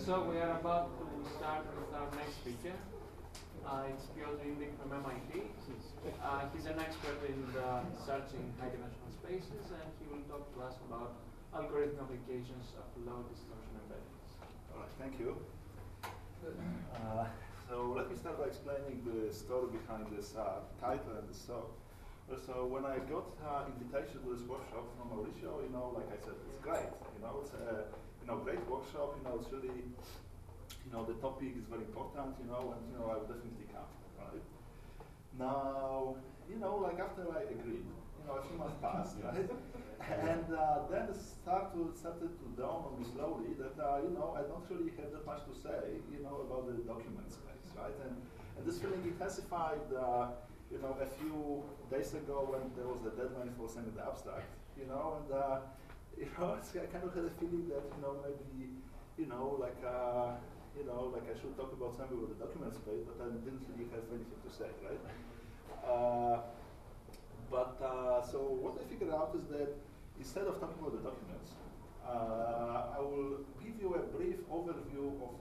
So we are about to start with our next speaker. It's Piotr Indyk from MIT. He's an expert in searching high-dimensional spaces, and he will talk to us about algorithmic applications of low distortion embeddings. All right, thank you. So let me start by explaining the story behind this title and this talk. So when I got invitation to this workshop from Mauricio, like I said, it's great. It's a great workshop. It's really, the topic is very important. And I will definitely come. Right now, like after I agreed, a few months passed, right? And then it started to dawn on me slowly that I don't really have that much to say, about the document space, right? And this feeling intensified. A few days ago when there was the deadline for sending the abstract, and I kind of had a feeling that, maybe, like I should talk about something with the document space, but I didn't really have anything to say, right? So what I figured out is that instead of talking about the documents, I will give you a brief overview of,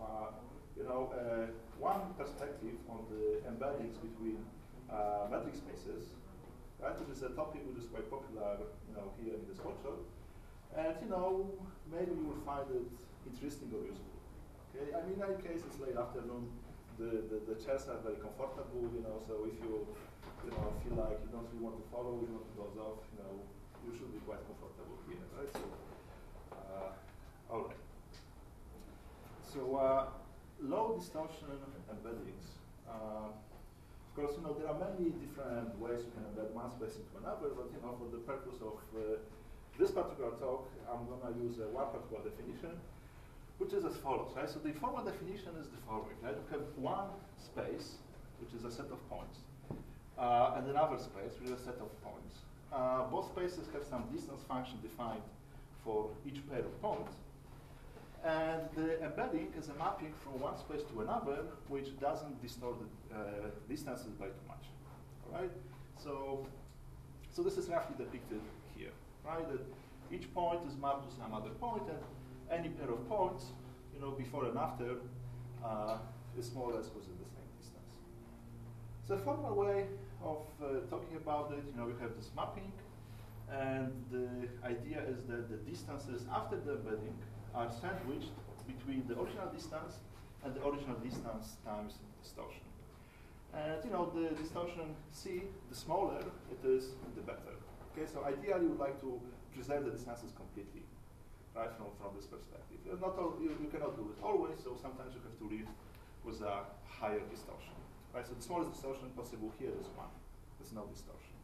one perspective on the embeddings between metric spaces, right? Which is a topic which is quite popular, here in this workshop. And maybe you will find it interesting or useful. Okay, I mean, in any case, it's late afternoon. The chairs are very comfortable, So if you, feel like you don't really want to follow, you want to doze off, you should be quite comfortable here, right? So, all right. So, low distortion embeddings. Of course, there are many different ways you can embed one space into another, but for the purpose of this particular talk, I'm going to use one particular definition, which is as follows, right? So the formal definition is the following, right? You have one space, which is a set of points, and another space, which is a set of points. Both spaces have some distance function defined for each pair of points. And the embedding is a mapping from one space to another, which doesn't distort the distances by too much. All right? So this is roughly depicted here, right? That each point is mapped to some other point, and any pair of points, before and after, is more or less within the same distance. So a formal way of talking about it, you have this mapping, and the idea is that the distances after the embedding are sandwiched between the original distance and the original distance times distortion. And the distortion C, the smaller it is, the better. Okay, so ideally you would like to preserve the distances completely, right, from this perspective. You cannot do it always, so sometimes you have to live with a higher distortion. Right, so the smallest distortion possible here is 1. There's no distortion.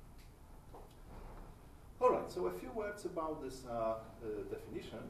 All right, so a few words about this definition.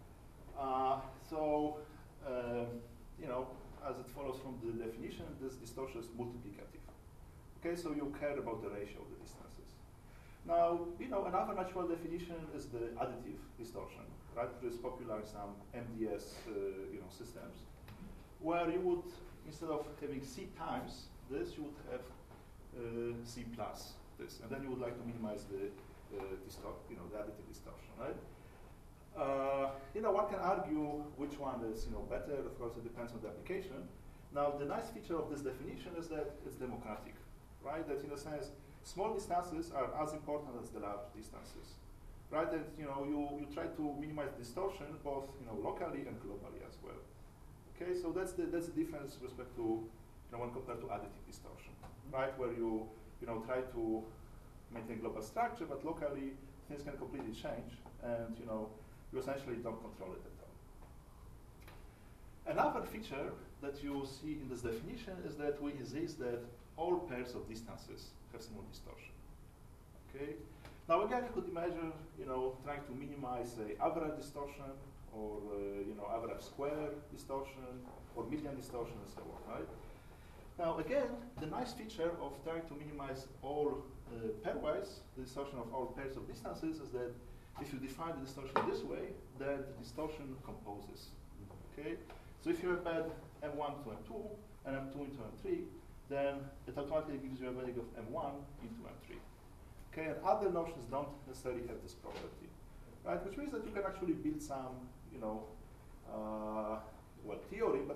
As it follows from the definition, this distortion is multiplicative. Okay, so you care about the ratio of the distances. Now, another natural definition is the additive distortion, right, which is popular in some MDS, systems, where you would, instead of having C times this, you would have C plus this, and then you would like to minimize the additive distortion, right? One can argue which one is, better. Of course, it depends on the application. Now, the nice feature of this definition is that it's democratic, right? That, in a sense, small distances are as important as the large distances, right? And, you try to minimize distortion both, locally and globally as well. Okay, so that's the difference with respect to, when compared to additive distortion, right? Where you, try to maintain global structure, but locally things can completely change, and, you essentially don't control it at all. Another feature that you see in this definition is that we insist that all pairs of distances have similar distortion. Okay. Now again, you could imagine, trying to minimize, say, average distortion, or average square distortion, or median distortion, and so on, right? Now again, the nice feature of trying to minimize all pairwise, the distortion of all pairs of distances, is that if you define the distortion this way, then the distortion composes. Okay? So if you embed M1 to M2 and M2 into M3, then it automatically gives you a value of M1 into M3. Okay, and other notions don't necessarily have this property, right? Which means that you can actually build some, theory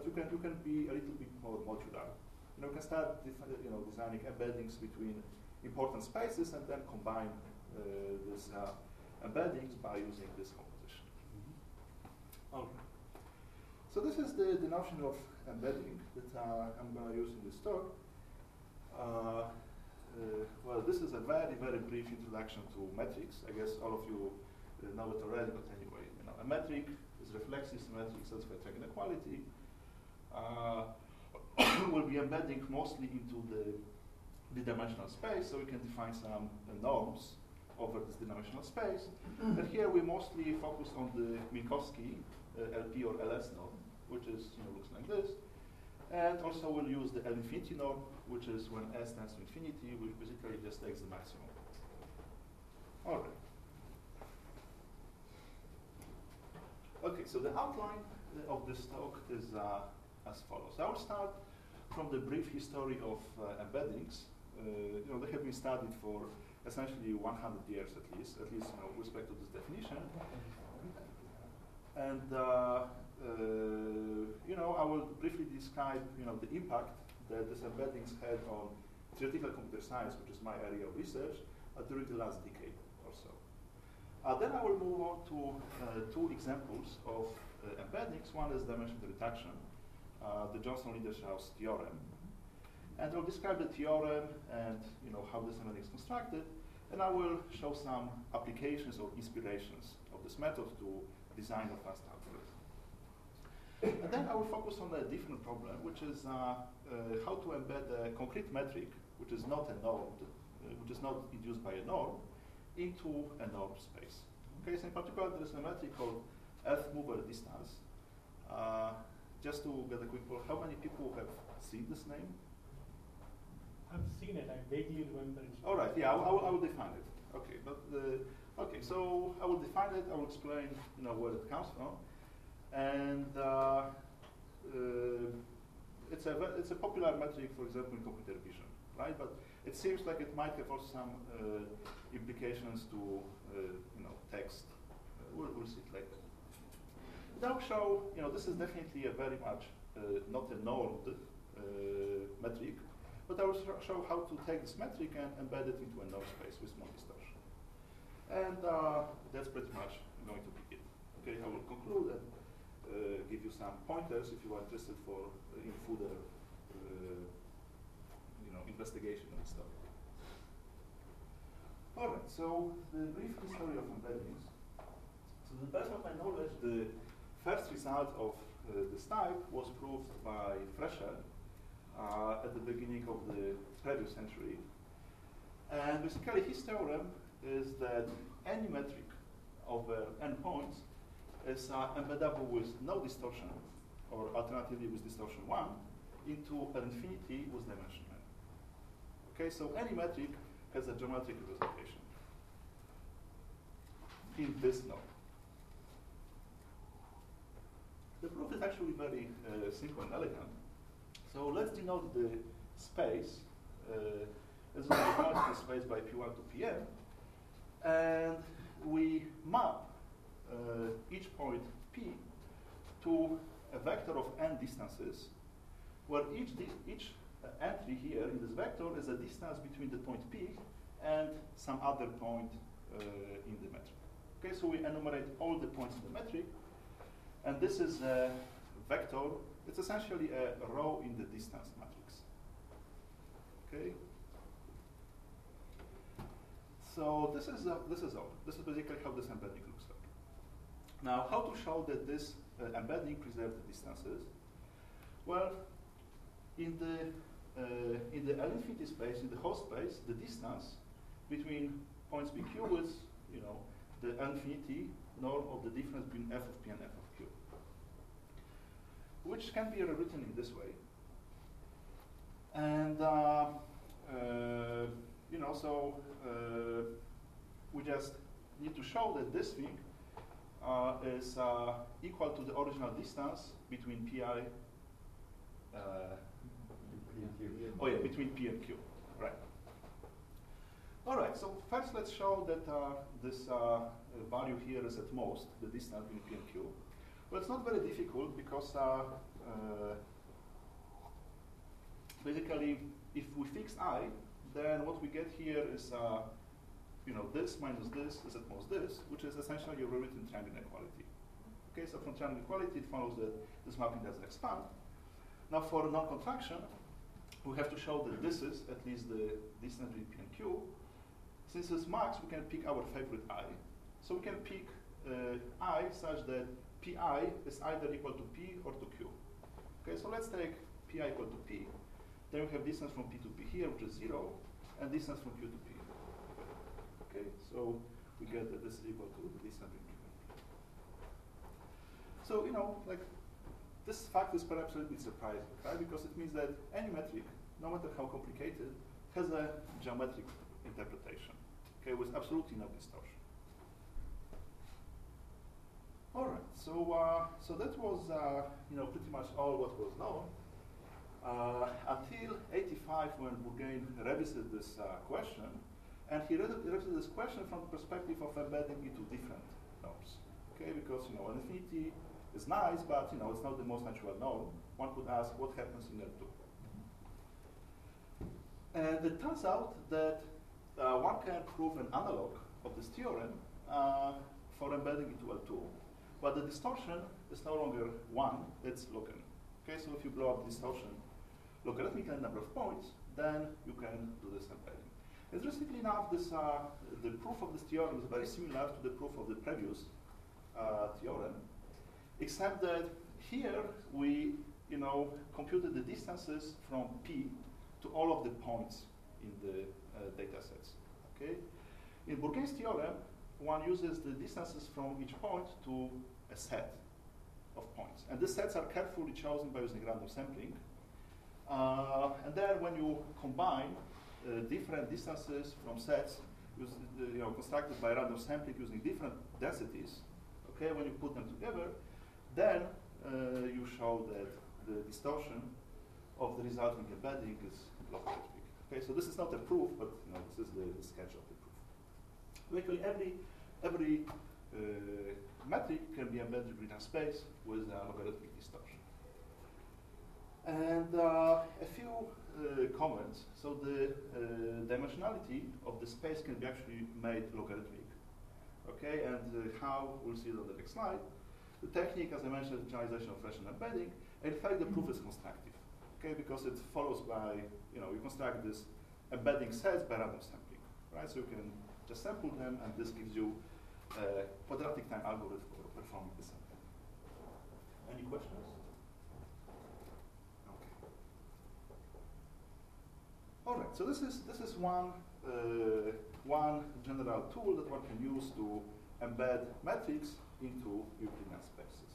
you can be a little bit more modular. You can start designing embeddings between important spaces and then combine these embeddings by using this composition. Okay. So this is the notion of embedding that I'm going to use in this talk. Well, this is a very, very brief introduction to metrics. I guess all of you know it already, but anyway, a metric is reflexive symmetric satisfied inequality. We'll be embedding mostly into the dimensional space, so we can define some norms over this dimensional space. And here we mostly focus on the Minkowski LP or LS norm, which is looks like this. And also we'll use the L infinity norm, which is when S tends to infinity, which basically just takes the maximum. All right. Okay, so the outline of this talk is as follows. I will start from the brief history of embeddings. They have been studied for essentially 100 years at least with respect to this definition. And I will briefly describe the impact that these embeddings had on theoretical computer science, which is my area of research, during the last decade or so. Then I will move on to two examples of embeddings. One is dimension reduction, the Johnson-Ledershaus theorem. And I'll describe the theorem and how this embedding is constructed. And I will show some applications or inspirations of this method to design a fast algorithm. And then I will focus on a different problem, which is how to embed a concrete metric, which is not a norm, which is not induced by a norm, into a norm space. Okay, so in particular, there is a metric called Earth mover distance. Just to get a quick poll, how many people have seen this name? I've seen it. I vaguely remember it. All right. Yeah, I will define it. Okay, but okay. So I will define it. I will explain, where it comes from, and it's a popular metric, for example, in computer vision, right? But it seems like it might have also some implications to text. We'll see it later. Now show this is definitely a very much not a normed metric. But I will show how to take this metric and embed it into a norm space with small distortion. And that's pretty much going to be it. Okay, I will conclude and give you some pointers if you are interested in further investigation of this topic. All right, so the brief history of embeddings. So to the best of my knowledge, the first result of this type was proved by Fresher at the beginning of the previous century. And basically his theorem is that any metric over n points is embeddable with no distortion, or alternatively with distortion 1, into an infinity with dimension n. Okay, so any metric has a geometric representation in this norm. The proof is actually very simple and elegant. So let's denote the space as we define the space by P1 to Pn, and we map each point P to a vector of n distances, where each entry here in this vector is a distance between the point P and some other point in the metric. Okay, so we enumerate all the points in the metric, and this is a vector. It's essentially a row in the distance matrix. Okay. So this is all. This is basically how this embedding looks like. Now, how to show that this embedding preserves the distances? Well, in the L infinity space, in the host space, the distance between points PQ is, the L infinity norm of the difference between f of P and f of Q, which can be rewritten in this way. And we just need to show that this thing is equal to the original distance between Pi. Between P and Q, right? All right. So first, let's show that this value here is at most the distance between P and Q. Well, it's not very difficult because basically, if we fix I, then what we get here is this minus this is at most this, which is essentially your rewritten triangle inequality. Okay, so from triangle equality, it follows that this mapping doesn't expand. Now, for non-contraction, we have to show that this is at least the distance between P and Q. Since it's max, we can pick our favorite I. So we can pick I such that Pi is either equal to P or to Q. Okay, so let's take Pi equal to P. Then we have distance from P to P here, which is 0, and distance from Q to P. Okay, so we get that this is equal to the distance between Q and P. So, this fact is perhaps a little bit surprising, right? Because it means that any metric, no matter how complicated, has a geometric interpretation, okay, with absolutely no distortion. All right, so that was pretty much all what was known until '85, when Bourgain revisited this question, and he revisited this question from the perspective of embedding into different norms. Okay, because an infinity is nice, but it's not the most natural norm. One could ask what happens in L2. And it turns out that one can prove an analog of this theorem for embedding into L2. But the distortion is no longer 1, it's logarithmic. Okay, so if you blow up distortion logarithmically in number of points, then you can do this embedding. Interestingly enough, the proof of this theorem is very similar to the proof of the previous theorem, except that here we computed the distances from P to all of the points in the data sets. Okay? In Bourgain's theorem, one uses the distances from each point to a set of points. And these sets are carefully chosen by using random sampling. And then when you combine different distances from sets constructed by random sampling using different densities, okay, when you put them together, then you show that the distortion of the resulting embedding is logarithmic. Okay, so this is not a proof, but this is the sketch of the proof. Basically, every metric can be embedded in a space with a logarithmic distortion. And a few comments. So the dimensionality of the space can be actually made logarithmic. Okay, and how, we'll see it on the next slide. The technique, as I mentioned, is generalization of Fresnel embedding. In fact, the proof is constructive. Okay, because it follows by, you construct this embedding sets by random sampling, right? So you can just sample them, and this gives you a quadratic time algorithm for performing the sampling. Any questions? Okay. All right. So this is one general tool that one can use to embed metrics into Euclidean spaces.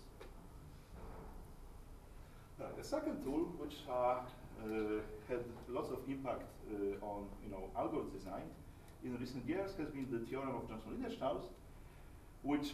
The second tool, which had lots of impact on algorithm design in recent years, has been the theorem of Johnson-Linear-Strauss, which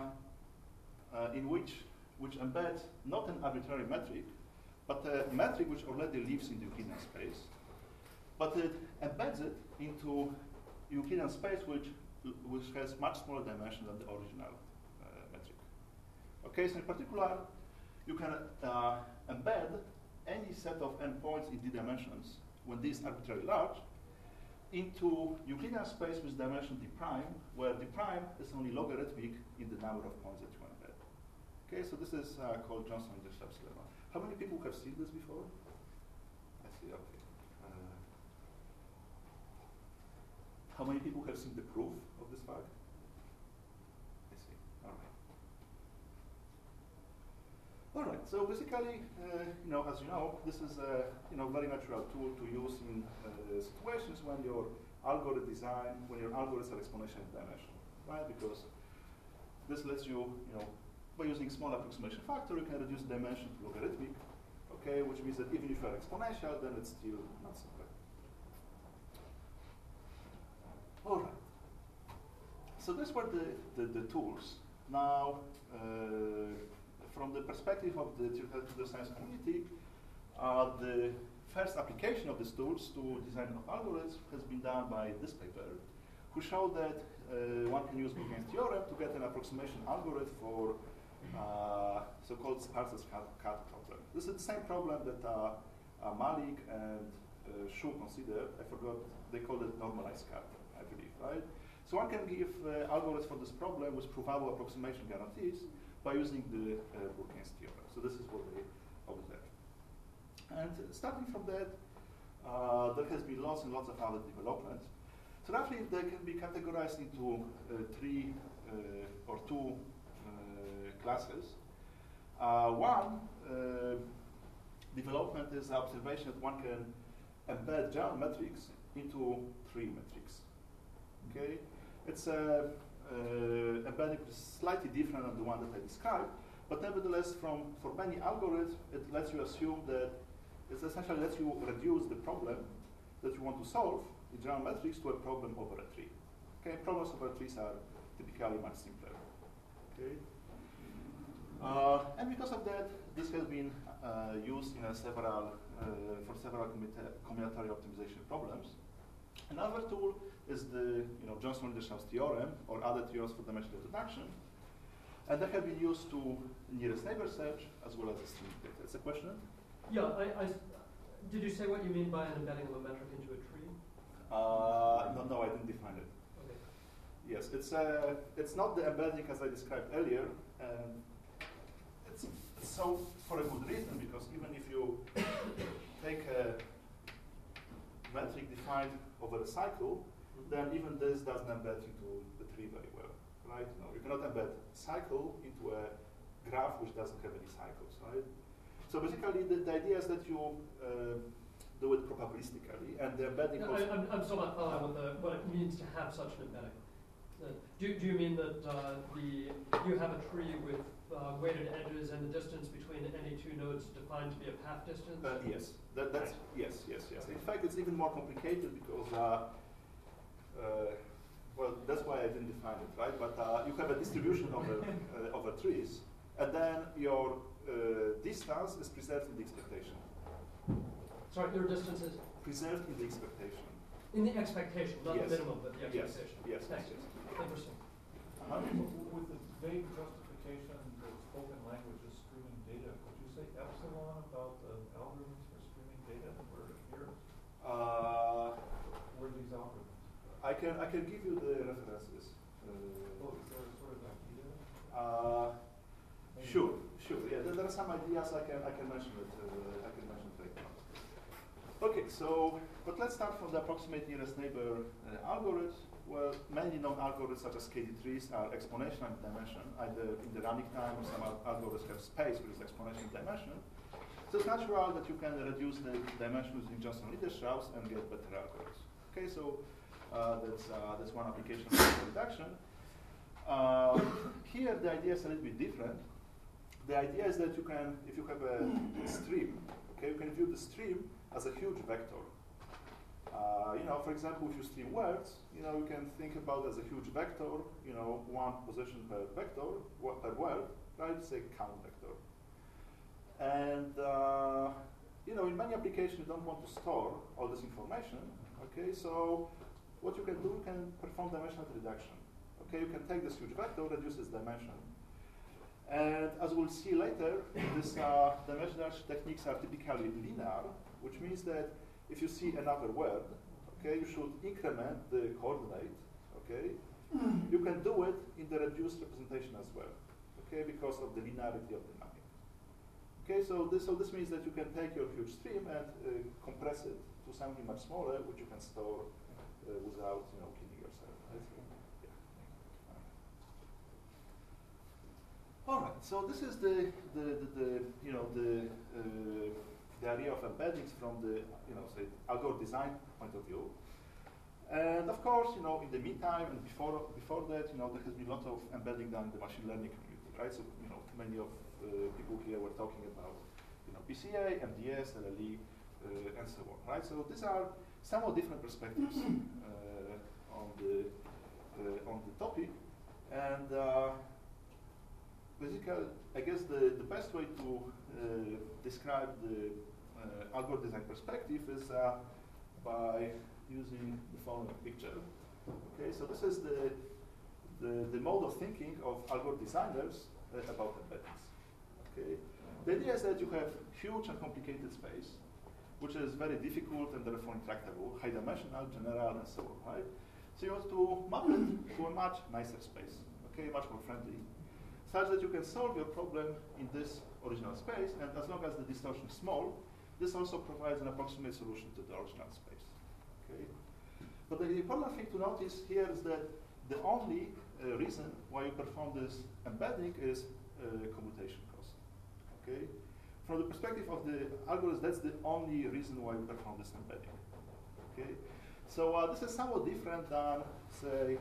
embeds not an arbitrary metric, but a metric which already lives in the Euclidean space, but it embeds it into Euclidean space which has much smaller dimensions than the original metric. Okay, so in particular, you can embed any set of n points in d dimensions when d is arbitrarily large into Euclidean space with dimension d prime, where d prime is only logarithmic in the number of points that you embed. Okay, so this is called Johnson-Linear-Strauss lemma. How many people have seen this before? I see, okay. How many people have seen the proof of this fact? I see, all right. All right, so basically, as you know, this is a very natural tool to use in situations when your algorithm design, when your algorithms are exponential in dimension, right? Because this lets you, by using small approximation factor, you can reduce dimension to logarithmic, okay? Which means that even if you are exponential, then it's still not simple. All right. So these were the tools. Now, from the perspective of the theoretical science community, the first application of these tools to design of algorithms has been done by this paper, who showed that one can use Bourgain's theorem to get an approximation algorithm for so-called sparse scatter problem. This is the same problem that Malik and Shu considered. I forgot, they called it normalized scatter, I believe, right? So one can give algorithms for this problem with provable approximation guarantees by using the Bourgain's theorem. So this is what they observed. And starting from that, there has been lots and lots of other developments. So roughly they can be categorized into three or two classes. One development is the observation that one can embed general metrics into tree metrics. Okay, it's embedding is slightly different than the one that I described, but nevertheless, for many algorithms, it lets you assume that it essentially lets you reduce the problem that you want to solve in general metrics to a problem over a tree. Okay, problems over trees are typically much simpler. Okay, and because of that, this has been used in several for several combinatorial optimization problems. Another tool is the Johnson-Lederschav's theorem or other theorems for dimensional reduction, and they have been used to nearest neighbor search as well as string data. It's a question? Yeah, did you say what you mean by an embedding of a metric into a tree? No, I didn't define it. Okay. Yes, it's not the embedding as I described earlier, and it's so for a good reason, because even if you take a metric defined over a cycle, then even this doesn't embed into the tree very well, right? No, you cannot embed cycle into a graph which doesn't have any cycles, right? So basically, the idea is that you do it probabilistically, and the embedding. No, I'm still not following what it means to have such an embedding. Do you mean that you have a tree with weighted edges and the distance between any two nodes defined to be a path distance? Yes, that's yes. In fact, it's even more complicated because well, that's why I didn't define it, right? But you have a distribution over trees, and then your distance is preserved in the expectation. Sorry, your distance is preserved in the expectation. In the expectation, not Yes. the minimum, but the expectation. Yes. Thanks. Interesting. With the vague justification that spoken language is streaming data, could you say epsilon about the algorithms for streaming data? Where are these algorithms? I can give you the references. Is there a sort of idea? Sure. Yeah, there are some ideas I can mention it. I can mention it right now. Okay, but let's start from the approximate nearest neighbor algorithm. Well, many known algorithms such as KD trees are exponential in dimension, either in the running time or some algorithms have space which is exponential in dimension. So it's natural that you can reduce the dimension using Johnson-Lederschavs and get better algorithms. Okay, so that's one application of reduction. Here the idea is a little bit different. The idea is that you can, if you have a stream, okay, you can view the stream as a huge vector. For example, if you stream words, you can think about it as a huge vector, one position per vector, per word, right? Say count vector. And, in many applications, you don't want to store all this information, okay? So what you can do, you can perform dimensional reduction. Okay, you can take this huge vector, reduce its dimension. And as we'll see later, these dimensional techniques are typically linear, which means that if you see another word, okay, you should increment the coordinate, okay? You can do it in the reduced representation as well, okay, because of the linearity of the mapping. Okay, so this means that you can take your huge stream and compress it to something much smaller, which you can store without, killing yourself. Right? Yeah. All right. So this is the idea of embeddings from the say algorithm design point of view. And of course, in the meantime and before that, there has been a lot of embedding done in the machine learning community, right? So many of people here were talking about PCA, MDS, LLE, and so on, right? So these are somewhat different perspectives on the topic, and basically, I guess the best way to describe the algorithm design perspective is by using the following picture. Okay, so this is the mode of thinking of algorithm designers about embeddings. Okay? The idea is that you have huge and complicated space, which is very difficult and therefore intractable, high dimensional, general, and so on, right? So you want to map it to a much nicer space, okay, much more friendly, such that you can solve your problem in this original space, and as long as the distortion is small, this also provides an approximate solution to the original space, okay? But the important thing to notice here is that the only reason why you perform this embedding is commutation cost, okay? From the perspective of the algorithm, that's the only reason why you perform this embedding, okay? So this is somewhat different than, say,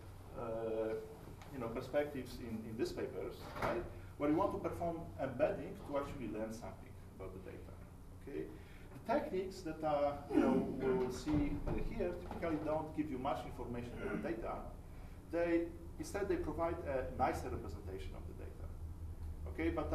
perspectives in these papers, right? Where you want to perform embedding to actually learn something about the data, okay? The techniques that we will see here typically don't give you much information about the data. Instead they provide a nicer representation of the data, okay? But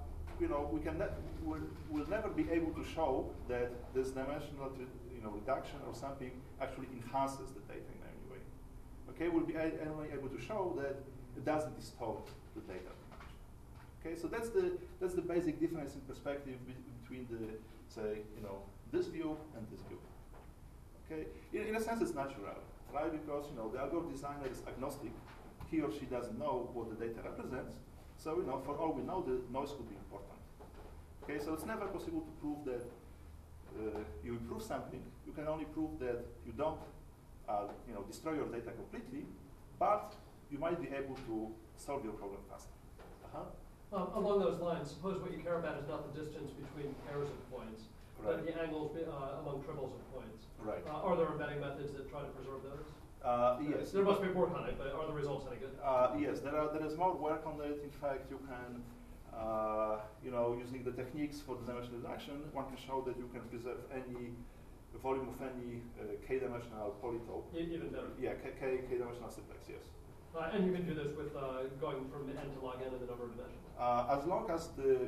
we'll never be able to show that this dimensional reduction or something actually enhances the data in any way. Okay, we'll be only able to show that it doesn't distort the data too much. Okay, so that's the basic difference in perspective between the, say, this view and this view. Okay, in a sense it's natural, right? Because the algorithm designer is agnostic. He or she doesn't know what the data represents. So for all we know, the noise could be important. Okay, so it's never possible to prove that you improve something. You can only prove that you don't, destroy your data completely, but you might be able to solve your problem faster. Along those lines, suppose what you care about is not the distance between pairs of points, but the angles among triples of points. Right. Are there embedding methods that try to preserve those? Yes. There must be work on it, but are the results any good? Yes, there is more work on it. In fact, you can, using the techniques for the dimensional reduction, one can show that you can preserve any volume of any k-dimensional polytope. Even better. Yeah, k-dimensional simplex, yes. And you can do this with going from n to log n in the number of dimensions. As long as the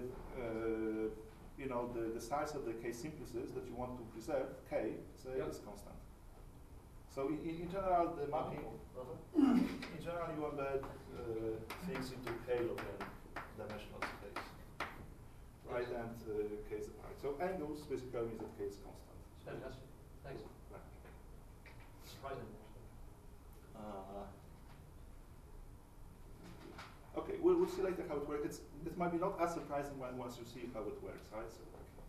size of the k-simplices that you want to preserve, k, say, is constant. So in general, the mapping, in general, you embed things into k-log n dimensional space, right? And k is apart. So angles basically means that k is constant. Fantastic. Thanks. Right. Surprising. Okay, we'll see later how it works. It might be not as surprising once you see how it works, right? So,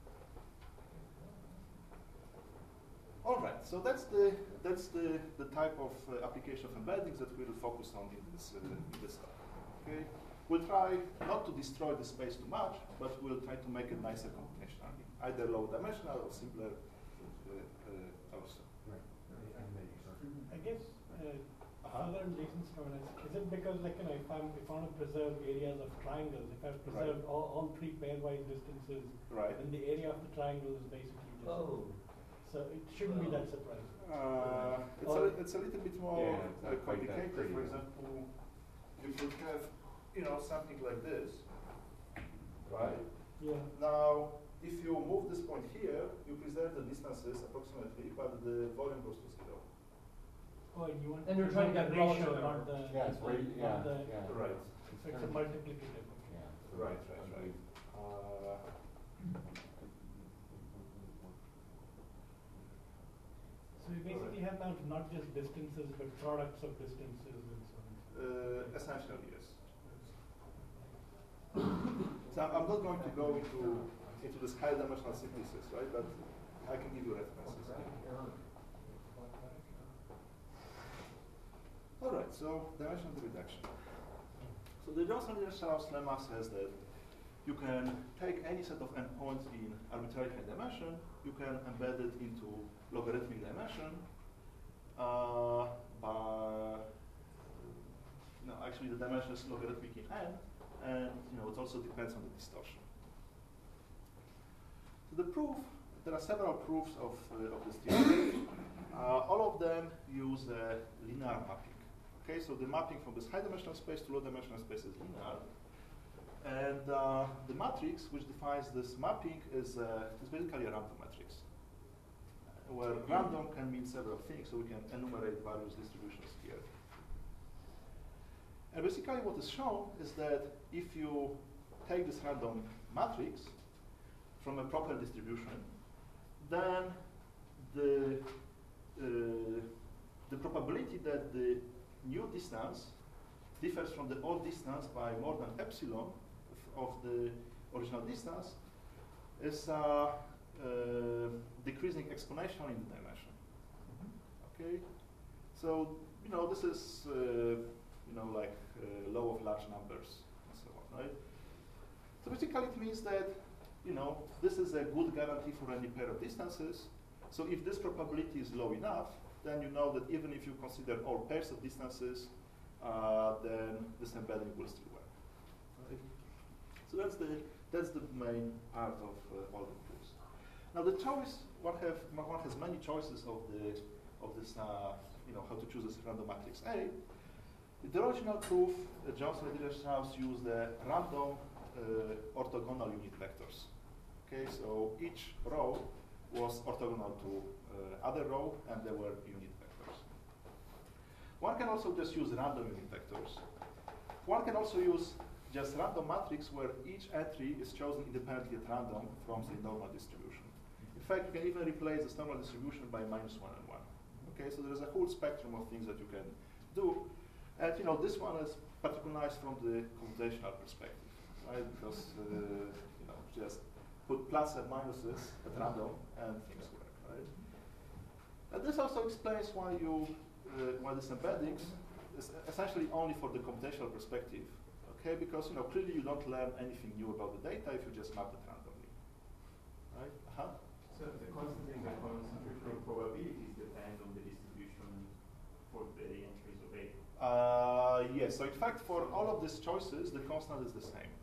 all right, so that's the type of application of embeddings that we'll focus on in this talk. Okay, we'll try not to destroy the space too much, but we'll try to make it nicer computationally, either low dimensional or simpler also. Right. I guess further in Jason's comment, is it because if I want to preserve areas of triangles, if I've preserved all three pairwise distances, then the area of the triangle is basically just. So it shouldn't be that surprising. It's a little bit more complicated. For example, you could have something like this, right? Yeah. Now, if you move this point here, you preserve the distances approximately, but the volume goes to 0. Oh, you want And you're trying to get the ratio, relative not the Yes, not the Right. So it's a multiplicative. Yeah. Right. So you basically have now not just distances, but products of distances and so on. Essentially, yes. So I'm not going to go into this high dimensional simplices, right? But I can give you references. All right. So dimensional reduction. So the Johnson-Strauss lemma says that you can take any set of endpoints in arbitrary high dimension, you can embed it into logarithmic dimension, actually the dimension is logarithmic in n, and it also depends on the distortion. So the proof, there are several proofs of this theory. All of them use linear mapping. Okay, so the mapping from this high dimensional space to low dimensional space is linear. And the matrix which defines this mapping is basically a random matrix, where random can mean several things, so we can enumerate various distributions here. And basically what is shown is that if you take this random matrix from a proper distribution, then the probability that the new distance differs from the old distance by more than epsilon of the original distance is decreasing exponentially in the dimension. Okay, so this is like law of large numbers and so on, right? So basically, it means that this is a good guarantee for any pair of distances. So if this probability is low enough, then you know that even if you consider all pairs of distances, then this embedding will still work. Right? So that's the main part of all the proofs. Now the choice, one has many choices of this how to choose this random matrix A. The original proof, Johnson and Dirichlet used the random orthogonal unit vectors. Okay, so each row was orthogonal to other row, and they were unit vectors. One can also just use random unit vectors. One can also use just random matrix where each entry is chosen independently at random from the normal distribution. In fact, you can even replace this normal distribution by -1 and 1. Okay, so there is a whole spectrum of things that you can do. And this one is particularized from the computational perspective, right? Because just put plus and minuses at random and things work, right? And this also explains why why this embeddings is essentially only for the computational perspective, okay? Because clearly you don't learn anything new about the data if you just map it randomly, right? So the constant in the concentration of probabilities depend on the distribution for the entries of A. Yes. So in fact, for all of these choices, the constant is the same,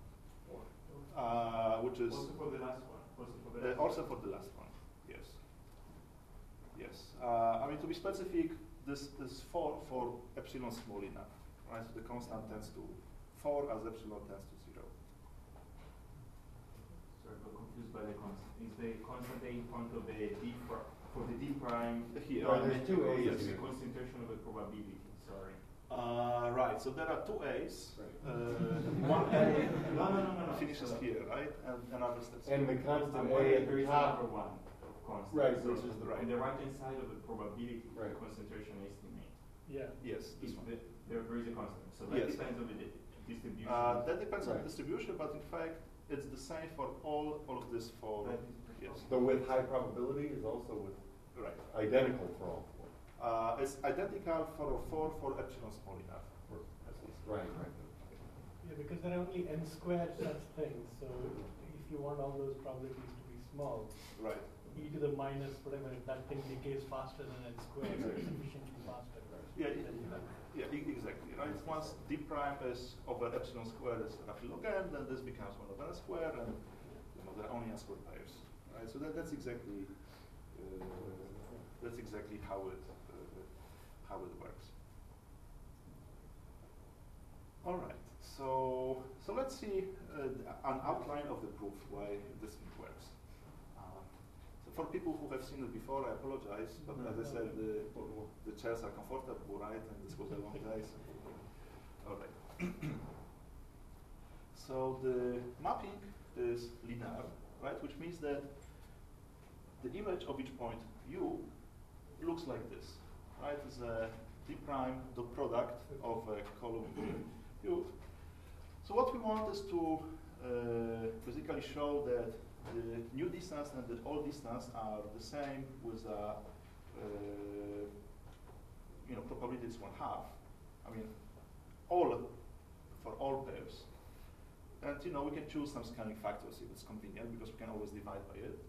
which is also for the last one. Also for the last one. Yes. Yes. I mean, to be specific, this is 4 for epsilon small enough, right? So the constant tends to 4 as epsilon tends to 0. Sorry, I'm confused by the constant. Is the constant A in front of the D for the D prime? Here. There's two A's. Yes, the concentration of the probability. Sorry. Right. So there are 2 A's. Right. One A No. finishes here, right? And another starts. And the constant There A at is the a top. number one of constant. Right, So which is the on the right hand side of the probability, Right. the concentration estimate. Yeah. Yes, this Is one. there is a constant. So that Yes. depends on the distribution. That depends on the Right. distribution, but in fact, it's the same for all of this for That is pretty yes. The with high probability is also with Right. identical for all 4. It's identical for epsilon small enough. At least. Right. Yeah, because there are only n squared such things. So if you want all those probabilities to be small, Right. e to the minus whatever, if that thing decays faster than n squared, Exactly. sufficiently faster. Yeah, then you have exactly. Right. Once d prime is over epsilon squared is roughly log n, then this becomes 1 over n squared, and there are only n squared pairs. Right. So that's exactly how it works. All right. So let's see an outline of the proof why this thing works. So for people who have seen it before, I apologize, but as I said, the chairs are comfortable, right? And this was a long day. So. All right. So the mapping is linear, right? Which means that the image of each point U looks like this, right? It's a d prime dot product of a column U. So what we want is to basically show that the new distance and the old distance are the same with probability is 1/2. I mean, for all pairs. And we can choose some scaling factors if it's convenient, because we can always divide by it.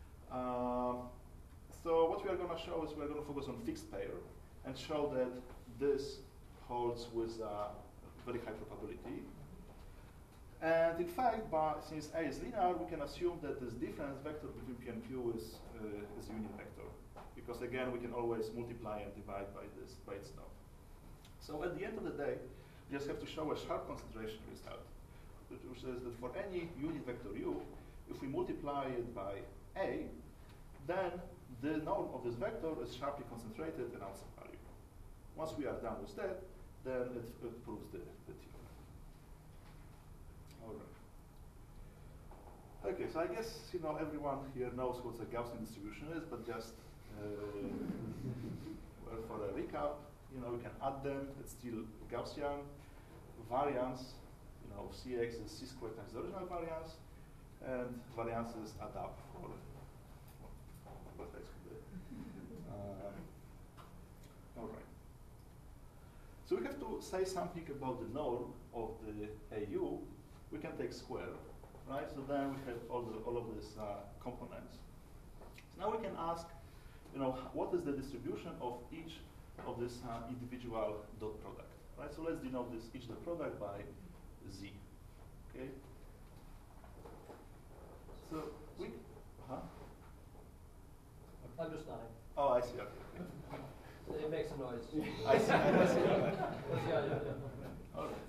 So what we are going to show is we're going to focus on fixed pair and show that this holds with a very high probability. And in fact, since A is linear, we can assume that this difference vector between P and Q is a unit vector, because again, we can always multiply and divide by itself. So at the end of the day, we just have to show a sharp concentration result, which says that for any unit vector U, if we multiply it by A, then the norm of this vector is sharply concentrated around some value. Once we are done with that, then it proves the theorem. All right. Okay, so I guess everyone here knows what a Gaussian distribution is, but just well, for a recap, we can add them. It's still Gaussian. Variance, Cx is c squared times the original variance, and variances add up for what basically. All right. So we have to say something about the norm of the AU. We can take square, right? So then we have all of these components. So now we can ask, what is the distribution of each of this individual dot product, right? So let's denote this each dot product by z. Okay. So we. I'm just nodding. Oh, I see. Okay. It makes a noise. I see. I see. Yeah. All right.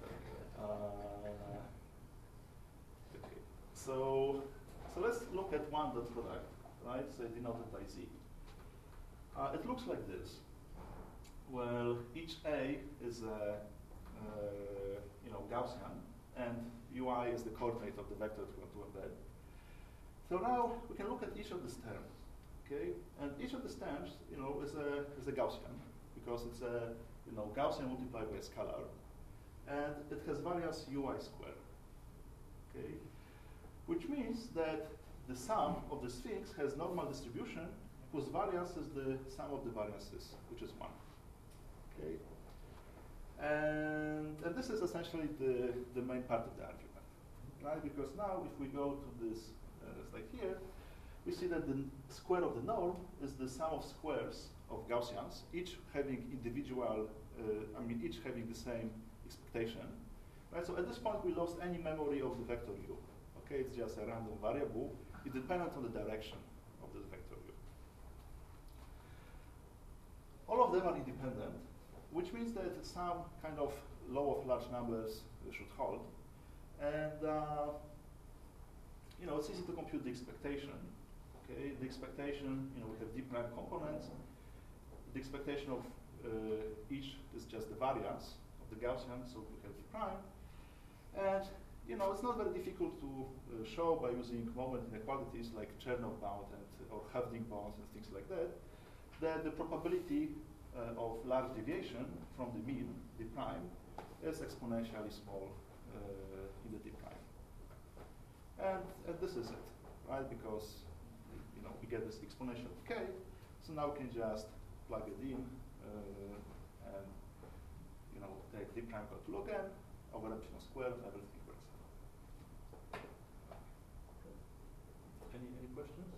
Okay. So let's look at one dot product, right? So denoted by z. It looks like this. Well, each A is Gaussian, and ui is the coordinate of the vector that we want to embed. So now we can look at each of these terms, okay? And each of these terms, is a Gaussian because it's a Gaussian multiplied by a scalar, and it has variance ui squared, okay? Which means that the sum of the sphinx has normal distribution whose variance is the sum of the variances, which is 1. Okay. And this is essentially the main part of the argument, right? Because now if we go to this slide here, we see that the square of the norm is the sum of squares of Gaussians, each having individual, each having the same expectation, right? So at this point we lost any memory of the vector u. Okay, it's just a random variable. It depends on the direction of this vector u. All of them are independent, which means that some kind of law of large numbers should hold. And it's easy to compute the expectation. Okay, the expectation, we have d prime components. The expectation of each is just the variance of the Gaussian, so we have d prime. And it's not very difficult to show by using moment inequalities like Chernow bound or Hövding bounds and things like that the probability of large deviation from the mean, d prime, is exponentially small in the d prime. And this is it, right? Because we get this exponential decay, so now we can just plug it in and take d prime equal to log n over epsilon squared, and everything works out. Any questions?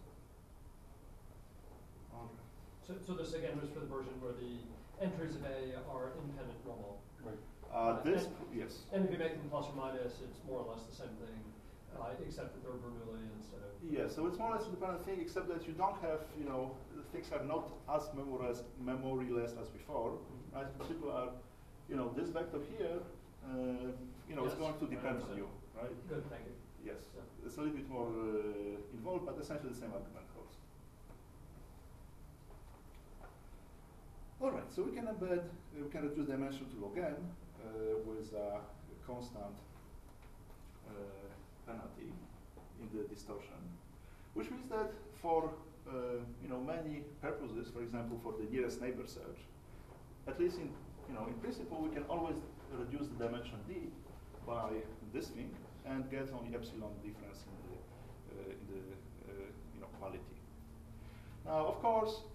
All right. So this again was for the version where the entries of A are independent normal. Right. Yes. And if you make them plus or minus, it's more or less the same thing, except that they're Bernoulli instead of. Yeah, so it's more or less a independent thing, except that you don't have, things are not as memoryless as before. Right? People are, this vector here, it's going to depend on you, right? Good, thank you. Yes, Yeah. it's a little bit more involved, but essentially the same argument holds. All right, so we can reduce dimension to log n with a constant penalty in the distortion, which means that for many purposes, for example, for the nearest neighbor search, at least in principle, we can always reduce the dimension d by this thing and get only epsilon difference in the quality. Now, of course,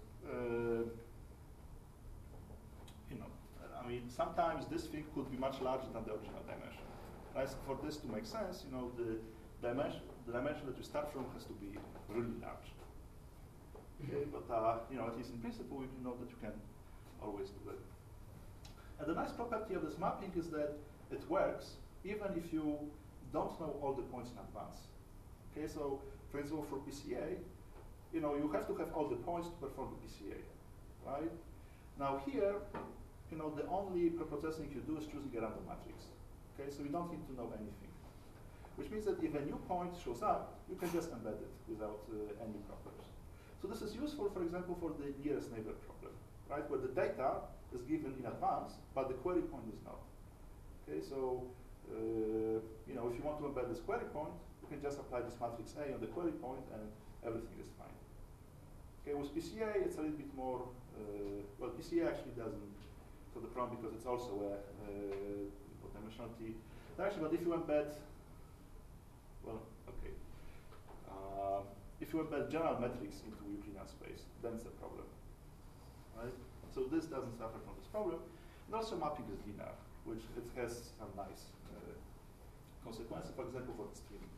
sometimes this thing could be much larger than the original dimension. Right? So for this to make sense, the dimension that you start from has to be really large. Okay, but at least in principle, we know that you can always do it. And the nice property of this mapping is that it works even if you don't know all the points in advance. Okay, so for example, for PCA, you have to have all the points to perform the PCA, right? Now here, the only preprocessing you do is choosing a random matrix. Okay, so you don't need to know anything. Which means that if a new point shows up, you can just embed it without any problems. So this is useful, for example, for the nearest neighbor problem, right? Where the data is given in advance, but the query point is not. Okay, so you know, if you want to embed this query point, you can just apply this matrix A on the query point, and everything is fine. Okay, with PCA, it's a little bit more. Well, PCA actually doesn't solve the problem because it's also a dimensionality. Actually, but if you embed, well, okay. If you embed general metrics into Euclidean space, then it's a problem, right? So this doesn't suffer from this problem. And also mapping is linear, which it has some nice consequences, for example, for streaming.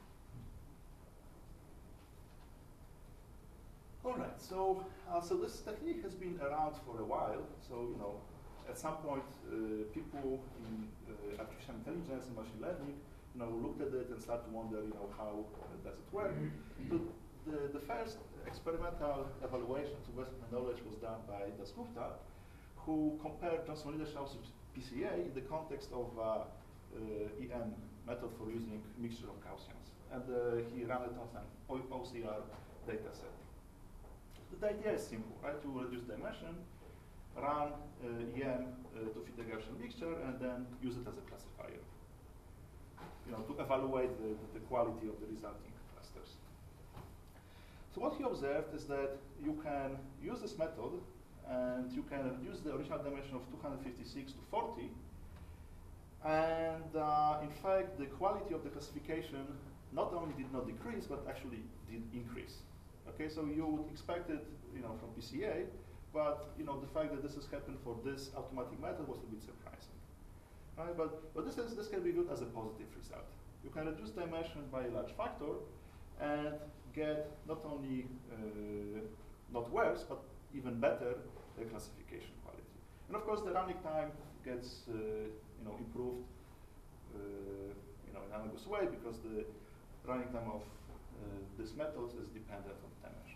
All right, so this technique has been around for a while. So you know, at some point, people in artificial intelligence and machine learning, you know, looked at it and started to wonder, you know, how does it work? So the first experimental evaluation, to best of my knowledge, was done by Dasgupta, who compared Johnson-Lideshow's PCA in the context of EM method for using mixture of Gaussians, and he ran it on an OCR data set. The idea is simple, right? You reduce dimension, run EM to fit the Gaussian mixture, and then use it as a classifier. You know, to evaluate the quality of the resulting clusters. So what he observed is that you can use this method, and you can reduce the original dimension of 256 to 40, and in fact, the quality of the classification not only did not decrease, but actually did increase. Okay, so you would expect it, you know, from PCA, but you know, the fact that this has happened for this automatic method was a bit surprising. Right? But this can be viewed as a positive result. You can reduce dimension by a large factor and get not only not worse, but even better classification quality. And of course, the running time gets you know, improved you know, in an analogous way, because the running time of this method is dependent on dimension.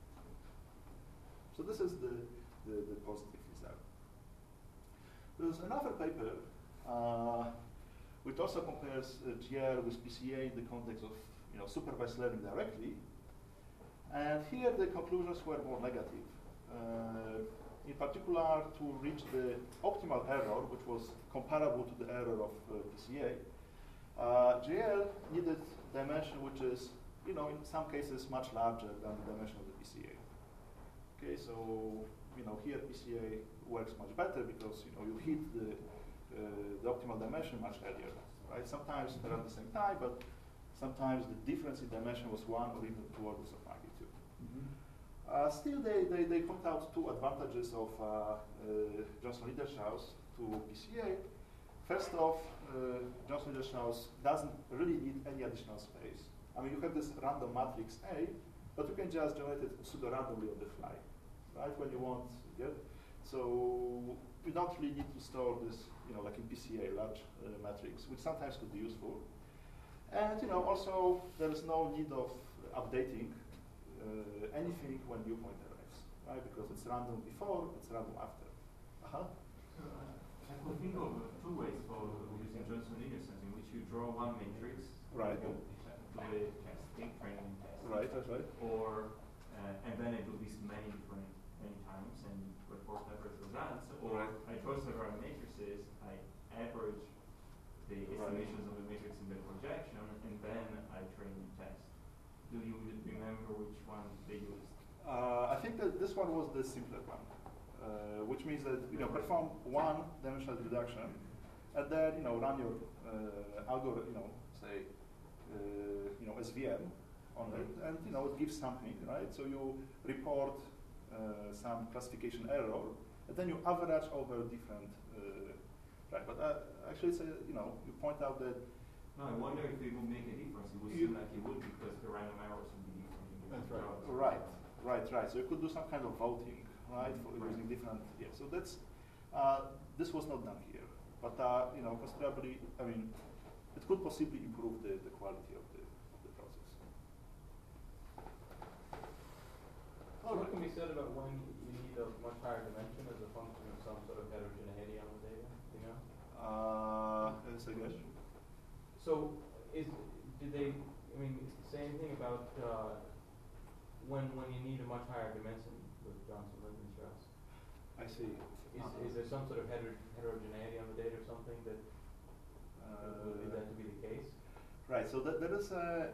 So this is the positive result. There's another paper which also compares GL with PCA in the context of, you know, supervised learning directly. And here the conclusions were more negative. In particular, to reach the optimal error, which was comparable to the error of PCA, GL needed dimension which is, you know, in some cases much larger than the dimension of the PCA. Okay, so you know, here PCA works much better because, you know, you hit the optimal dimension much earlier, right? Sometimes around the same time, but sometimes the difference in dimension was 1 or even 2 orders of magnitude. Still, they point out two advantages of Johnson-Lideshow's to PCA. First off, Johnson-Lideshow's doesn't really need any additional space. I mean, you have this random matrix A, but you can just generate it pseudo-randomly on the fly, right? When you want, yeah. So you don't really need to store this, you know, like in PCA, large matrix, which sometimes could be useful. And you know, also there is no need of updating anything when new point arrives, right? Because it's random before, it's random after. I could think of two ways for using Johnson-Lideshow's, in which you draw one matrix, right? Do the casting training test, right? That's right. Or and then I do this many times and report average results. Or I draw several matrices, I average the estimations of the matrix in the projection, and then I train and test. Do you remember which one they used? I think that this one was the simpler one, which means that, you know, perform one dimensional reduction, and then, you know, run your algorithm, you know, say, you know, SVM on it, and you know, it gives something, right? So you report some classification error, and then you average over different, right? But actually, it's you know, you point out that. No, I wonder if it would make a difference. It would seem like it would, because the random errors would be different. That's right. Right. So you could do some kind of voting, right, for using different. Yeah. So that's this was not done here, but you know, considerably. I mean, it could possibly improve the quality of the process. What can be said about when you need a much higher dimension as a function of some sort of heterogeneity on the data? You know? That's a question. So, did they? I mean, say anything about when you need a much higher dimension with Johnson-Lideshow's? I see. Is there some sort of heterogeneity on the data or something that would lead that to be the case? Right. So there is a.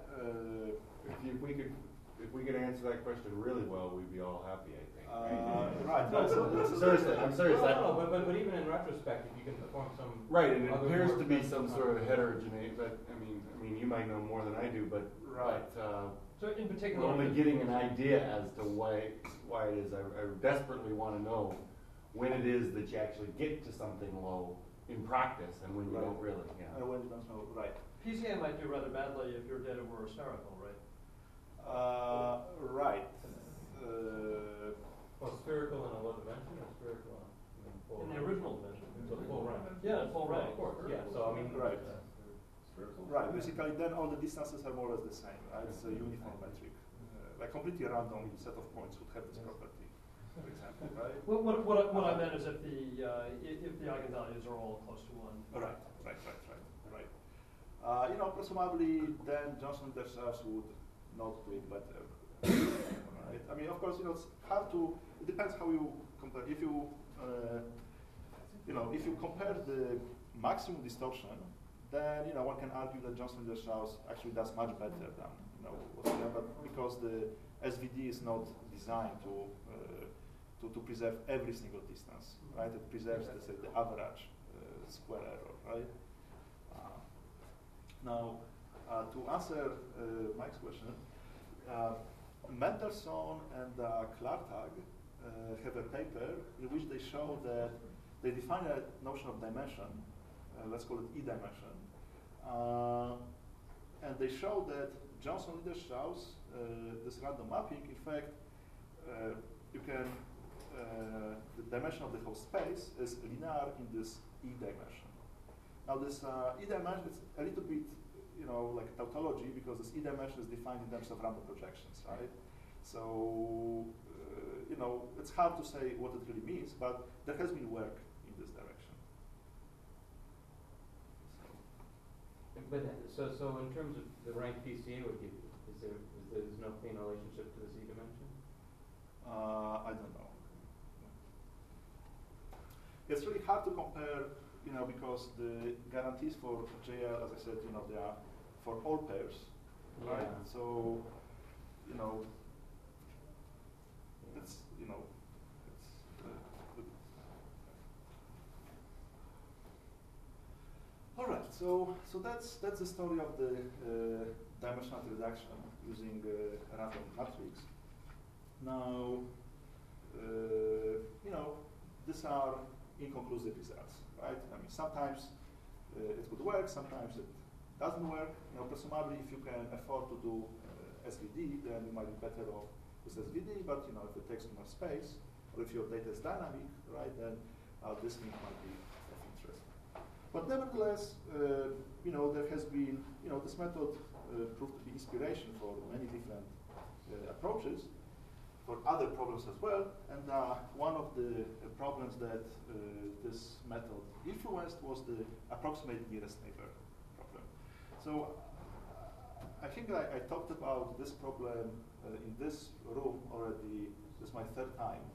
If we could answer that question really well, we'd be all happy, I think. Right. Seriously, I'm serious. No, but even in retrospect, if you can perform some Right, and it other appears work to be that's some not- sort of heterogeneity, but I mean, you might know more than I do, but Right. So in we're particular, only getting an idea as to why it is. I desperately want to know when it is that you actually get to something low in practice, and when you don't really. Yeah. When you don't know, right. PCA might do rather badly if your data were spherical, right? Right. Well, spherical in a low dimension or spherical in full In the range? original dimension. So full range. Yeah, full Well, range. of course, yeah, so I mean. Right. Spherical? Right. Basically, then all the distances are more or less the same. Right? It's a uniform metric. Like completely random set of points would have this property, for example, right? What I meant is if the eigenvalues are all close to 1. Right. Presumably then Johnson themselves would not do it better. Right? I mean, of course, it's hard to. It depends how you compare. If you, if you compare the maximum distortion, then one can argue that Johnson Strauss actually does much better than whatever, because the SVD is not designed to preserve every single distance, right? It preserves, let's say, the average square error, right? Now, to answer Mike's question, Mendelssohn and Klartag have a paper in which they show that they define a notion of dimension, let's call it E dimension, and they show that Johnson-Linder-Strauss, this random mapping, in fact, you can, the dimension of the whole space is linear in this E dimension. Now this E dimension is a little bit, like tautology, because this E dimension is defined in terms of random projections, right? So, it's hard to say what it really means, but there has been work in this direction. But so in terms of the rank PCA would give you, there's no clean relationship to this E dimension? I don't know. It's really hard to compare, because the guarantees for JL, as I said, they are for all pairs, right? Yeah. So, it's, all right. So that's the story of the dimensional reduction using random matrix. Now, these are inconclusive results, right? I mean, sometimes it could work, sometimes it doesn't work. Presumably, if you can afford to do SVD, then you might be better off with SVD. But if it takes too much space, or if your data is dynamic, right, then this thing might be of interest. But nevertheless, there has been, this method proved to be inspiration for many different approaches, for other problems as well. And one of the problems that this method influenced was the approximate nearest neighbor problem. So I think I talked about this problem in this room already. This is my third time.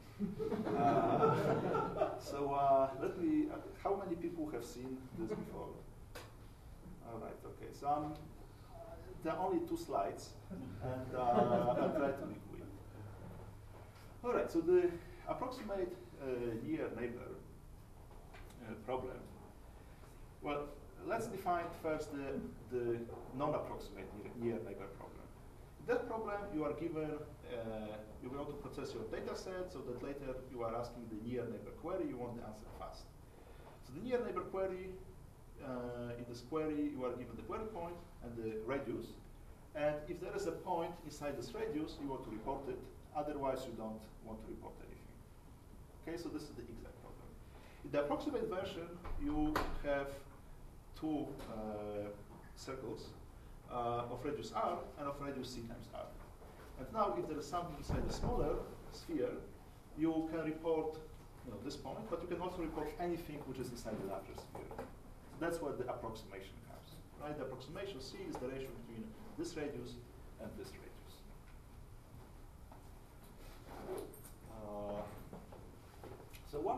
Let me, how many people have seen this before? All right, okay. So there are only 2 slides, and I'll try to be quick. All right, so the approximate near neighbor problem. Well, let's define first the non-approximate near neighbor problem. In that problem, you are given, you want to process your data set so that later you are asking the near neighbor query, you want the answer fast. So the near neighbor query, in this query, you are given the query point and the radius. And if there is a point inside this radius, you want to report it. Otherwise, you don't want to report anything. Okay, so this is the exact problem. In the approximate version, you have 2 circles of radius r and of radius c times r. And now, if there is something inside a smaller sphere, you can report this point, but you can also report anything which is inside the larger sphere. So that's where the approximation comes. Right? The approximation c is the ratio between this radius and this radius. So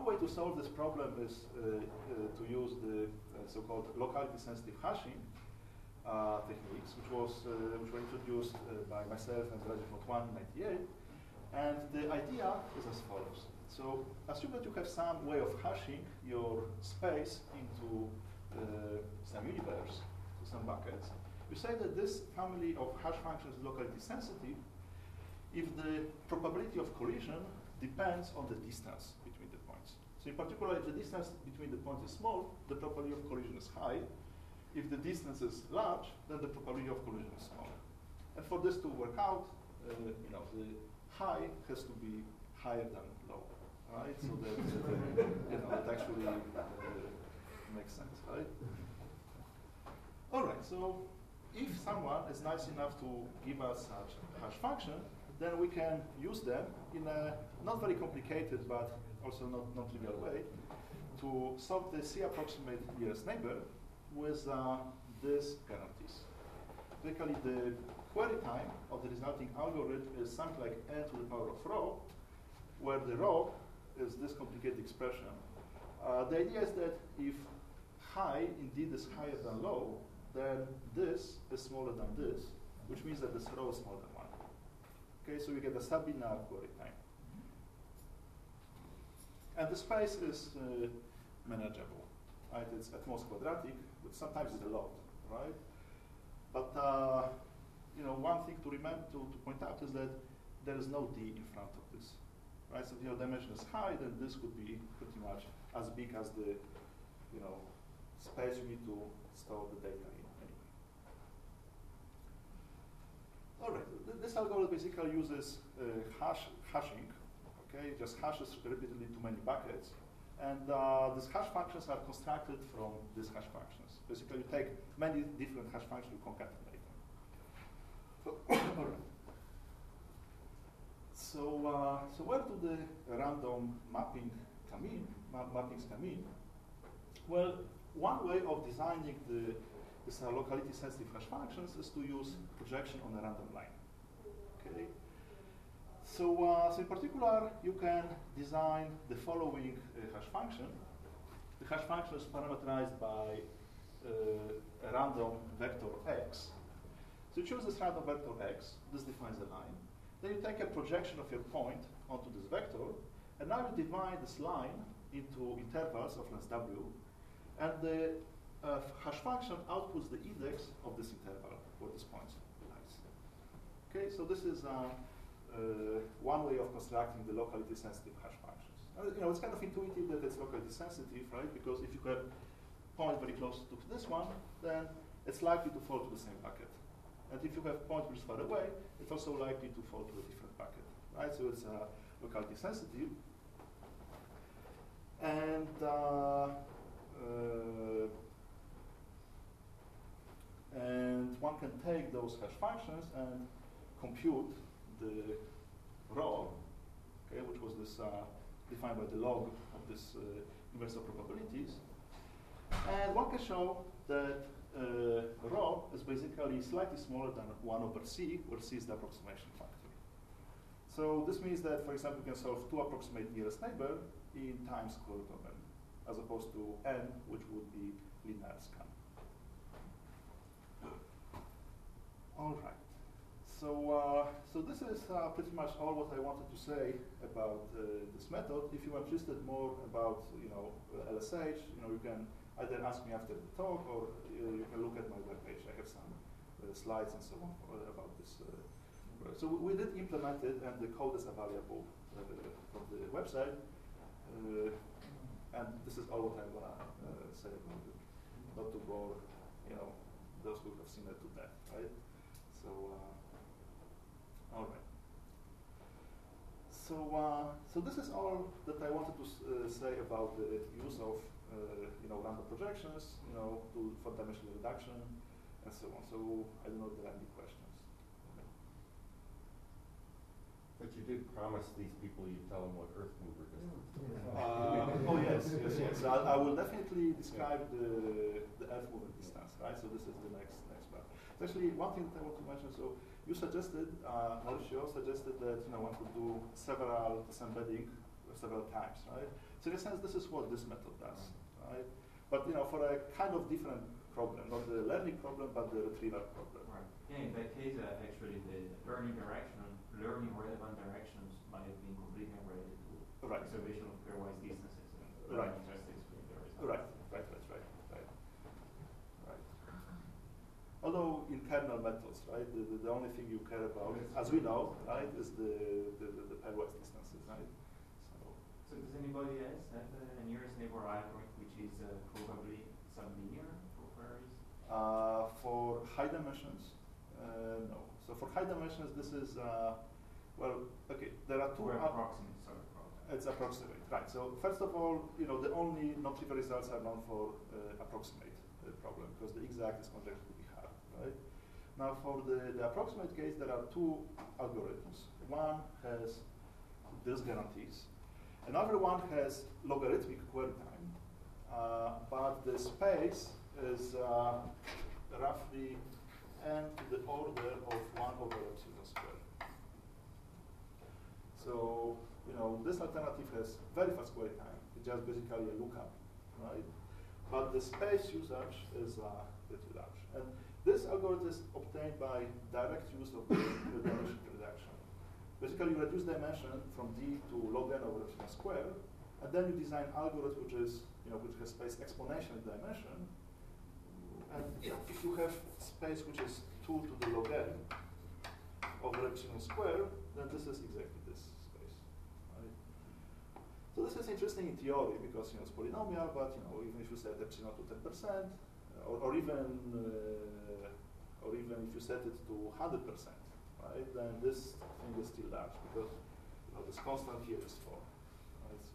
one way to solve this problem is to use the so-called locality-sensitive hashing techniques, which were introduced by myself and Rajesh Motwan in '98. And the idea is as follows. So assume that you have some way of hashing your space into some universe, to some buckets. You say that this family of hash functions is locality sensitive if the probability of collision depends on the distance between the points. So in particular, if the distance between the points is small, the probability of collision is high. If the distance is large, then the probability of collision is small. And for this to work out, the high has to be higher than low, right? So that it actually makes sense, right? All right. So if someone is nice enough to give us such a hash function, then we can use them in a not very complicated but also not non-trivial way to solve the C approximate nearest neighbor with these guarantees. Basically, the query time of the resulting algorithm is something like n to the power of rho, where the rho is this complicated expression. The idea is that if high indeed is higher than low, then this is smaller than this, which means that this rho is smaller than 1. Okay, so you get a sublinear query time. And the space is manageable, right? It's at most quadratic, but sometimes it's a lot, right? But one thing to remember, to point out is that there is no d in front of this, right? So if your dimension is high, then this could be pretty much as big as the, space you need to store the data in anyway. All right, this algorithm basically uses hashing. Okay, just hashes repeatedly to many buckets, and these hash functions are constructed from these hash functions. Basically, you take many different hash functions, you concatenate them. So, all right. So where do the random mappings come in? Well, one way of designing these locality-sensitive hash functions is to use projection on a random line. Okay. So in particular, you can design the following hash function. The hash function is parameterized by a random vector x. So you choose this random vector x. This defines the line. Then you take a projection of your point onto this vector, and now you divide this line into intervals of length w, and the hash function outputs the index of this interval where this point lies. Okay, so this is one way of constructing the locality sensitive hash functions. It's kind of intuitive that it's locality sensitive, right? Because if you have a point very close to this one, then it's likely to fall to the same bucket. And if you have a point which is far away, it's also likely to fall to a different bucket, right? So it's locality sensitive. And one can take those hash functions and compute the rho, okay, which was this defined by the log of this universal probabilities. And one can show that rho is basically slightly smaller than 1 over c, where c is the approximation factor. So this means that, for example, you can solve 2 approximate nearest neighbor in time square root of n, as opposed to n, which would be linear scan. All right. So this is pretty much all what I wanted to say about this method. If you are interested more about LSH, you can either ask me after the talk, or you can look at my webpage. I have some slides and so on about this. So we did implement it, and the code is available from the website. And this is all what I'm gonna say about it. Not to bore, those who have seen it to death, right? So, all right. So this is all that I wanted to say about the use of random projections, for dimensional reduction, and so on. So I don't know if there are any questions. But you did promise these people you'd tell them what Earth mover distance is. Oh yes. So I will definitely describe the Earth mover distance, right? So this is the next part. So actually, one thing that I want to mention. So you suggested, Mauricio suggested that one could do several embedding several times, right? So in a sense, this is what this method does, right? But for a kind of different problem, not the learning problem, but the retrieval problem. Right. Yeah, in that case, actually, the learning relevant directions might have been completely unrelated to observation of pairwise distances. Right. Just to explain the result. Right. Although in kernel methods, right, the only thing you care about, as we know, right, is the pairwise distances, right? So does anybody else have a nearest neighbor algorithm which is probably sublinear for queries? For high dimensions, no. So for high dimensions, this is there are two. Or approximate, It's approximate, right? So first of all, the only non-trivial results are known for approximate problem because the exact is conjecture to be hard, right? Now for the approximate case, there are two algorithms. One has these guarantees. Another one has logarithmic query time, but the space is roughly n to the order of 1 over epsilon squared. So, this alternative has very fast query time. It's just basically a lookup, right? But the space usage is pretty large. And this algorithm is obtained by direct use of the dimension reduction. Basically, you reduce dimension from d to log n over epsilon squared, and then you design algorithm which is, which has space exponential in dimension. And if you have space which is 2 to the log n over epsilon squared, then this is exactly this space. Right? So this is interesting in theory because it's polynomial, but even if you set epsilon to 10%, or even if you set it to 100%, right? Then this thing is still large because this constant here is 4. Right? So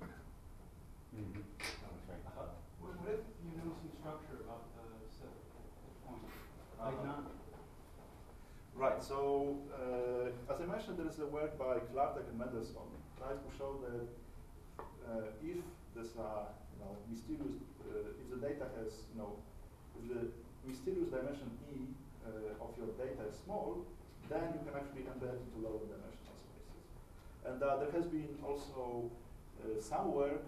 What if you know some structure about the set point? Like not. Right. So as I mentioned, there is a work by Klartak and Mendelssohn, right, who showed that if there's mysterious, if the data has, if the mysterious dimension E of your data is small, then you can actually embed into lower dimensional spaces. And there has been also some work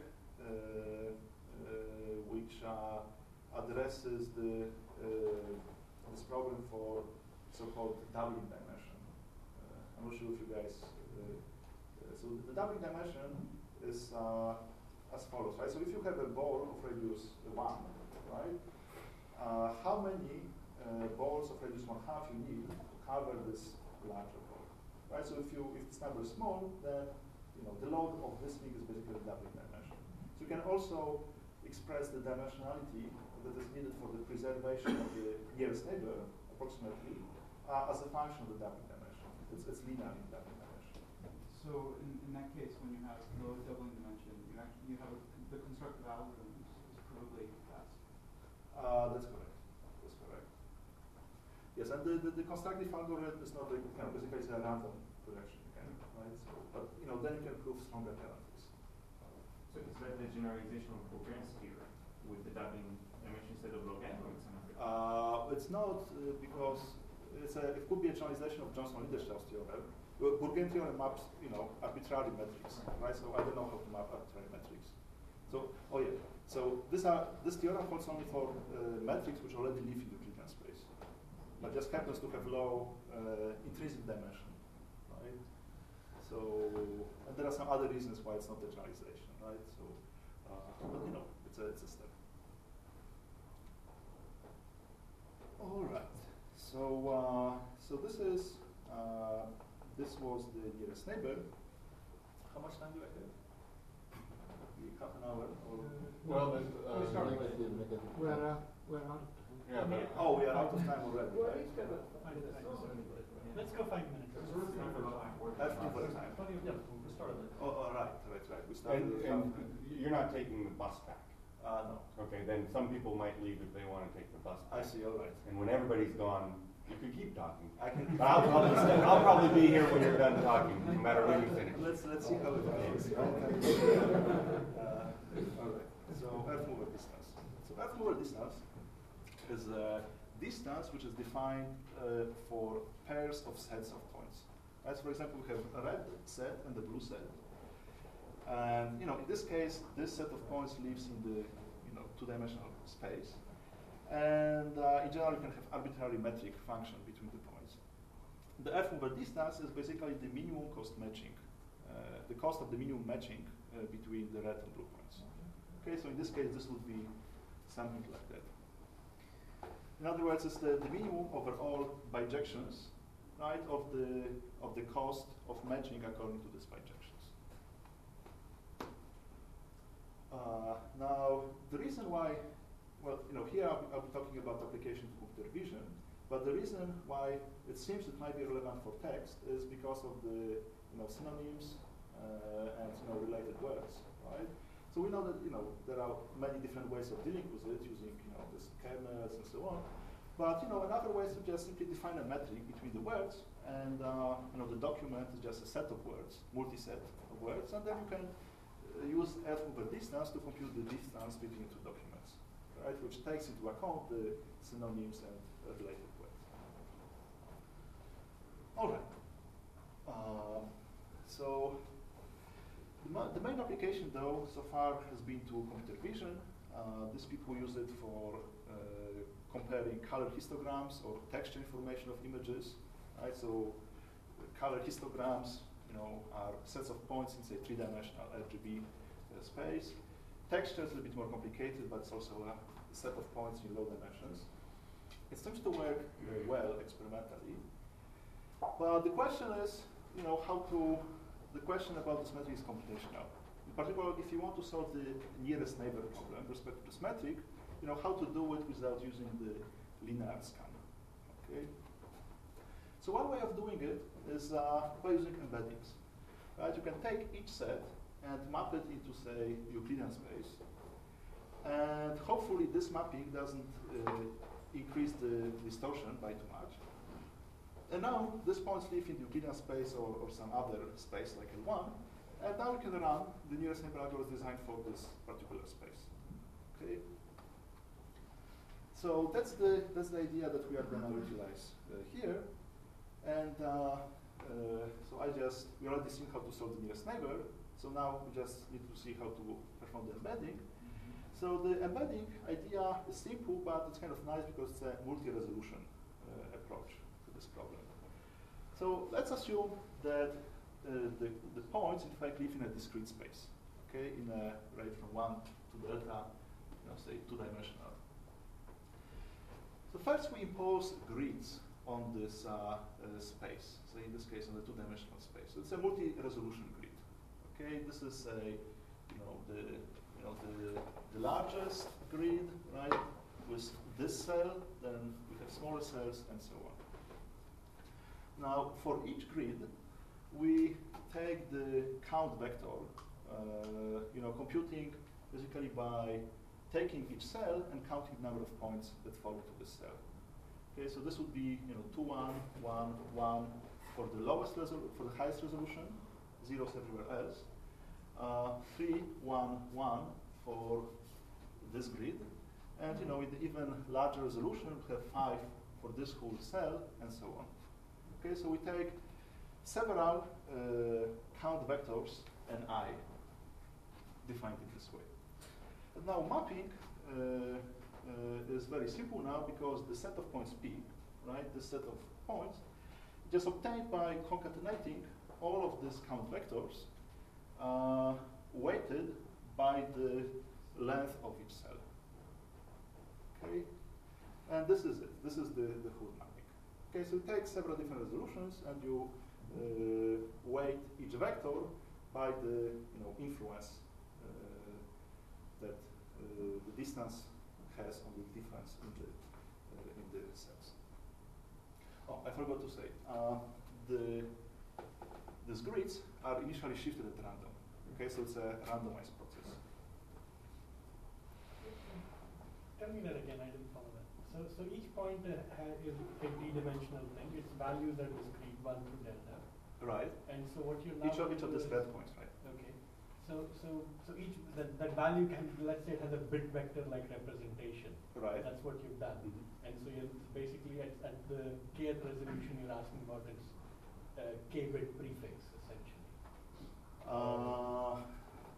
which addresses this problem for so-called doubling dimension. I'm not sure if you guys. So the doubling dimension is as follows, right? So if you have a ball of radius 1, right? How many balls of radius 1/2 you need to cover this larger ball, right? So if this number is small, then the log of this thing is basically the doubling dimension. So you can also express the dimensionality that is needed for the preservation of the nearest neighbor, approximately, as a function of the doubling dimension. It's linear in doubling dimension. So in that case, when you have low doubling dimension, you have the constructive algorithm is probably fast. That's correct. That's correct. Yes, and the constructive algorithm is not basically it's a random projection, right? So, but then you can prove stronger penalties. So is that the generalization of covariance theorem with the doubling dimension instead of log n, or it's another? It's not because it could be a generalization of Johnson-Lindenstrauss theorem. Bourgain theorem maps, arbitrary metrics, right? So I don't know how to map arbitrary metrics. So, So this theorem holds only for metrics which already live in Euclidean space, but just happens to have low intrinsic dimension, right? So, and there are some other reasons why it's not a generalization, right? So, but it's a step. All right. So this was the nearest neighbor. How much time do I have? Half an hour? Or Well, we started with We're out. yeah, but we are out of time already. Right? Let's go 5 minutes. That's too much time. We started with. Oh, right. We started. and you're not taking the bus back. No. Okay, then some people might leave if they want to take the bus I back. see. All right. And when everybody's gone, you can keep talking. I can. But I'll probably be here when you're done talking, no matter when you finish. Let's see how it goes. All right. So earth mover distance. So earth mover distance is a distance which is defined for pairs of sets of points. Right. So for example, we have a red set and a blue set. And in this case, this set of points lives in the two-dimensional space. And in general, you can have arbitrary metric function between the points. The F over distance is basically the minimum cost matching, the cost of the minimum matching between the red and blue points. Okay, so in this case, this would be something like that. In other words, it's the minimum over all bijections, right, of the cost of matching according to these bijections. Now, the reason why, well, here I'll be talking about application to computer vision, but the reason why it seems it might be relevant for text is because of the synonyms and related words, right? So we know that there are many different ways of dealing with it using this kernels and so on. But another way is to just simply define a metric between the words, and the document is just a set of words, multi-set of words, and then you can use F over distance to compute the distance between two documents, right? Which takes into account the synonyms and related words. All right. So the main application, though, so far has been to computer vision. These people use it for comparing color histograms or texture information of images. Right? So color histograms, are sets of points in, say, three-dimensional RGB space. Texture is a little bit more complicated, but it's also a set of points in low dimensions. It seems to work very well experimentally. But the question is, the question about this metric is computational. In particular, if you want to solve the nearest neighbor problem with respect to this metric, how to do it without using the linear scan. Okay. So one way of doing it is by using embeddings. Right? You can take each set and map it into, say, Euclidean space, and hopefully this mapping doesn't increase the distortion by too much. And now these points live in Euclidean space or some other space like L1, and now we can run the nearest neighbor algorithm designed for this particular space. Okay. So that's the idea that we are going to utilize here, and so we already seen how to solve the nearest neighbor. So now we just need to see how to perform the embedding. So the embedding idea is simple, but it's kind of nice because it's a multi-resolution approach to this problem. So let's assume that the points, in fact, live in a discrete space, okay, in a range from 1 to delta, say, two-dimensional. So first we impose grids on this space, so in this case on the two-dimensional space. So it's a multi-resolution grid. Okay, this is the largest grid, right, with this cell, then we have smaller cells, and so on. Now, for each grid, we take the count vector, computing basically by taking each cell and counting the number of points that fall into this cell. Okay, so this would be 2, 1, 1, 1 for the lowest for the highest resolution, zeros everywhere else. 3, 1, 1 for this grid, and with the even larger resolution, we have 5 for this whole cell, and so on. Okay, so we take several count vectors and I, defined in this way. And now mapping is very simple now because the set of points P, right, this set of points, just obtained by concatenating all of these count vectors weighted by the length of each cell. Okay, and this is it. This is the whole mapping. Okay, so you take several different resolutions and you weight each vector by the influence that the distance has on the difference in the cells. Oh, I forgot to say, these grids are initially shifted at random. Okay, so it's a randomized process. Tell me that again, I didn't follow that. So each point is a d-dimensional thing. Its values are discrete, 1 to delta. Right. And so what you now each of these red points, right? Okay. So each that value can, let's say, it has a bit vector like representation. Right. That's what you've done. Mm-hmm. And so you're basically at the kth resolution, you're asking about its k-bit prefix, essentially.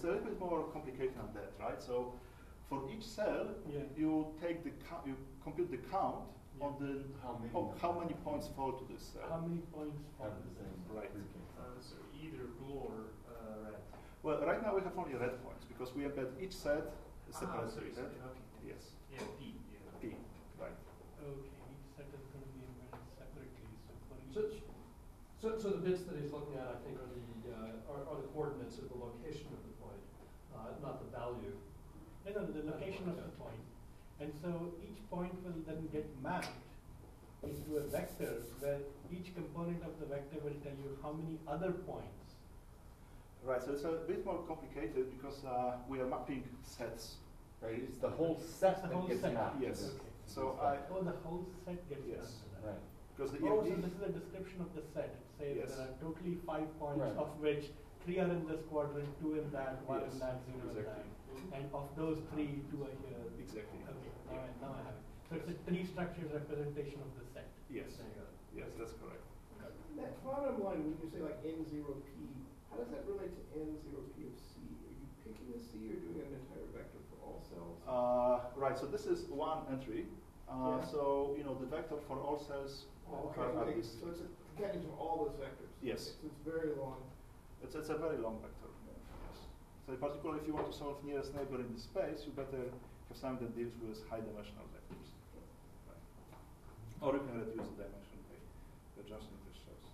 a little bit more complicated than that, right? So for each cell, you take you compute the count on the how many points fall to this cell. How many points fall to this cell? Right. So either blue or red. Well, right now we have only red points because we embed each set separately. So Right? okay. Yes. Yeah, P. Yeah. P. Right. Okay, each set is going to be embedded separately. So for each. So the bits that he's looking at, I think, are the coordinates of the location of the point, not the value. No, the location of the point. And so each point will then get mapped into a vector where each component of the vector will tell you how many other points. Right, so it's a bit more complicated because we are mapping sets. Right, it's the whole set The that whole gets set. mapped. Yes. Okay. So the whole set gets Yes. mapped to that. Right. because the Oh, so EMD this is a description of the set. It says Yes. there are totally 5 points, Right. of which 3 are in this quadrant, 2 in that, 1 Yes, in that, 0 in exactly. that. And of those 3, 2 are here. Exactly. Okay, now I have it. So it's a tree-structured representation of the set. Yes. There you go. Yes, that's correct. That bottom line, when you say like N0P, how does that relate to N0P of C? Are you picking a C or doing an entire vector for all cells? Right, so this is one entry. Yeah. So, the vector for all cells Oh, okay, are okay. this. So it's a package of all those vectors. Yes. Okay, so it's very long. It's a very long vector. Yes. So in particular, if you want to solve nearest neighbor in this space, you better have something that deals with high-dimensional vectors. Right. Or you can reduce the dimension by adjusting the shows.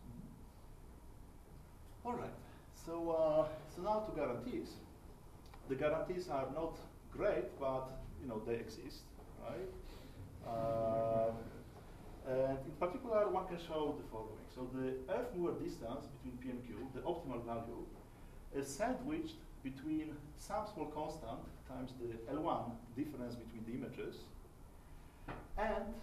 All right. So now to guarantees. The guarantees are not great, but they exist, right? And in particular, one can show the following. So the Earth-mover distance between P and Q, the optimal value, is sandwiched between some small constant times the L1 difference between the images, and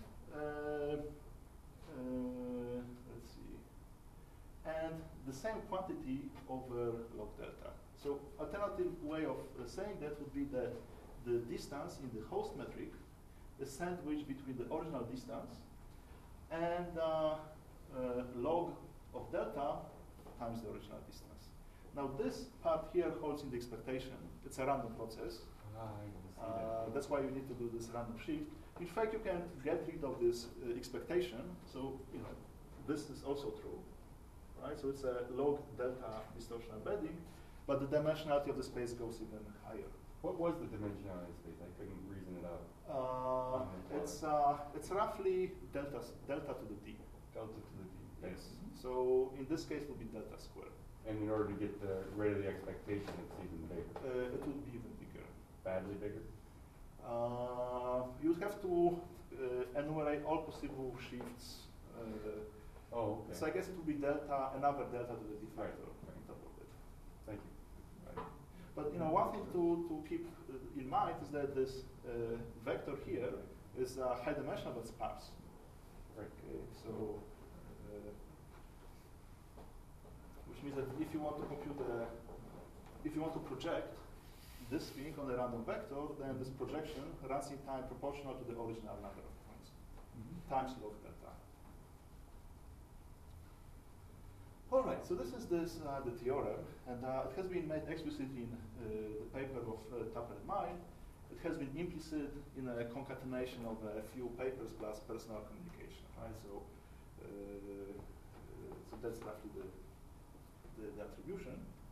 let's see, and the same quantity over log delta. So alternative way of saying that would be that the distance in the host metric is sandwiched between the original distance and log of delta times the original distance. Now this part here holds in the expectation. It's a random process. That's why you need to do this random shift. In fact, you can get rid of this expectation. So this is also true, right? So it's a log delta distortion embedding, but the dimensionality of the space goes even higher. What was the dimensionality of space? I couldn't reason it out. It's roughly delta to the d. Delta to the d. Yes. So in this case, it will be delta squared. And in order to get rid of the expectation, it's even bigger. It would be even bigger. Badly bigger. You'd have to enumerate all possible shifts. Oh, okay. So I guess it would be delta, another delta to the d factor Right. on top of it. Thank you. Right. But one thing to keep in mind is that this vector here is high dimensional but sparse. Right. Okay, so which means that if you want to compute if you want to project this thing on a random vector, then this projection runs in time proportional to the original number of points times log delta. All right, so this is the theorem, and it has been made explicit in the paper of Tapper and mine. It has been implicit in a concatenation of a few papers plus personal communication, right? So, so that's roughly the attribution.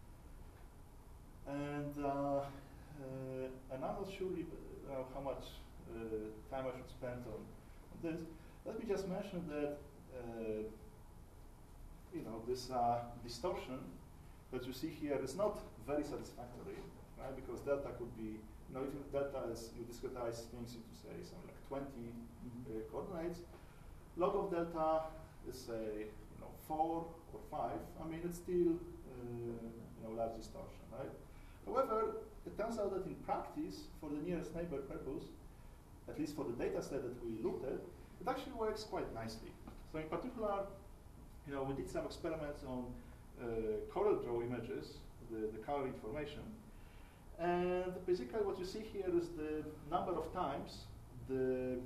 And I'm not sure how much time I should spend on this. Let me just mention that this distortion that you see here is not very satisfactory, right? Because delta could be, if delta is, you discretize things into say something like 20 coordinates, log of delta is say 4 or 5. I mean, it's still large distortion, right? However, it turns out that in practice, for the nearest neighbor purpose, at least for the data set that we looked at, it actually works quite nicely. So in particular, we did some experiments on CorelDRAW images, the color information. And basically what you see here is the number of times the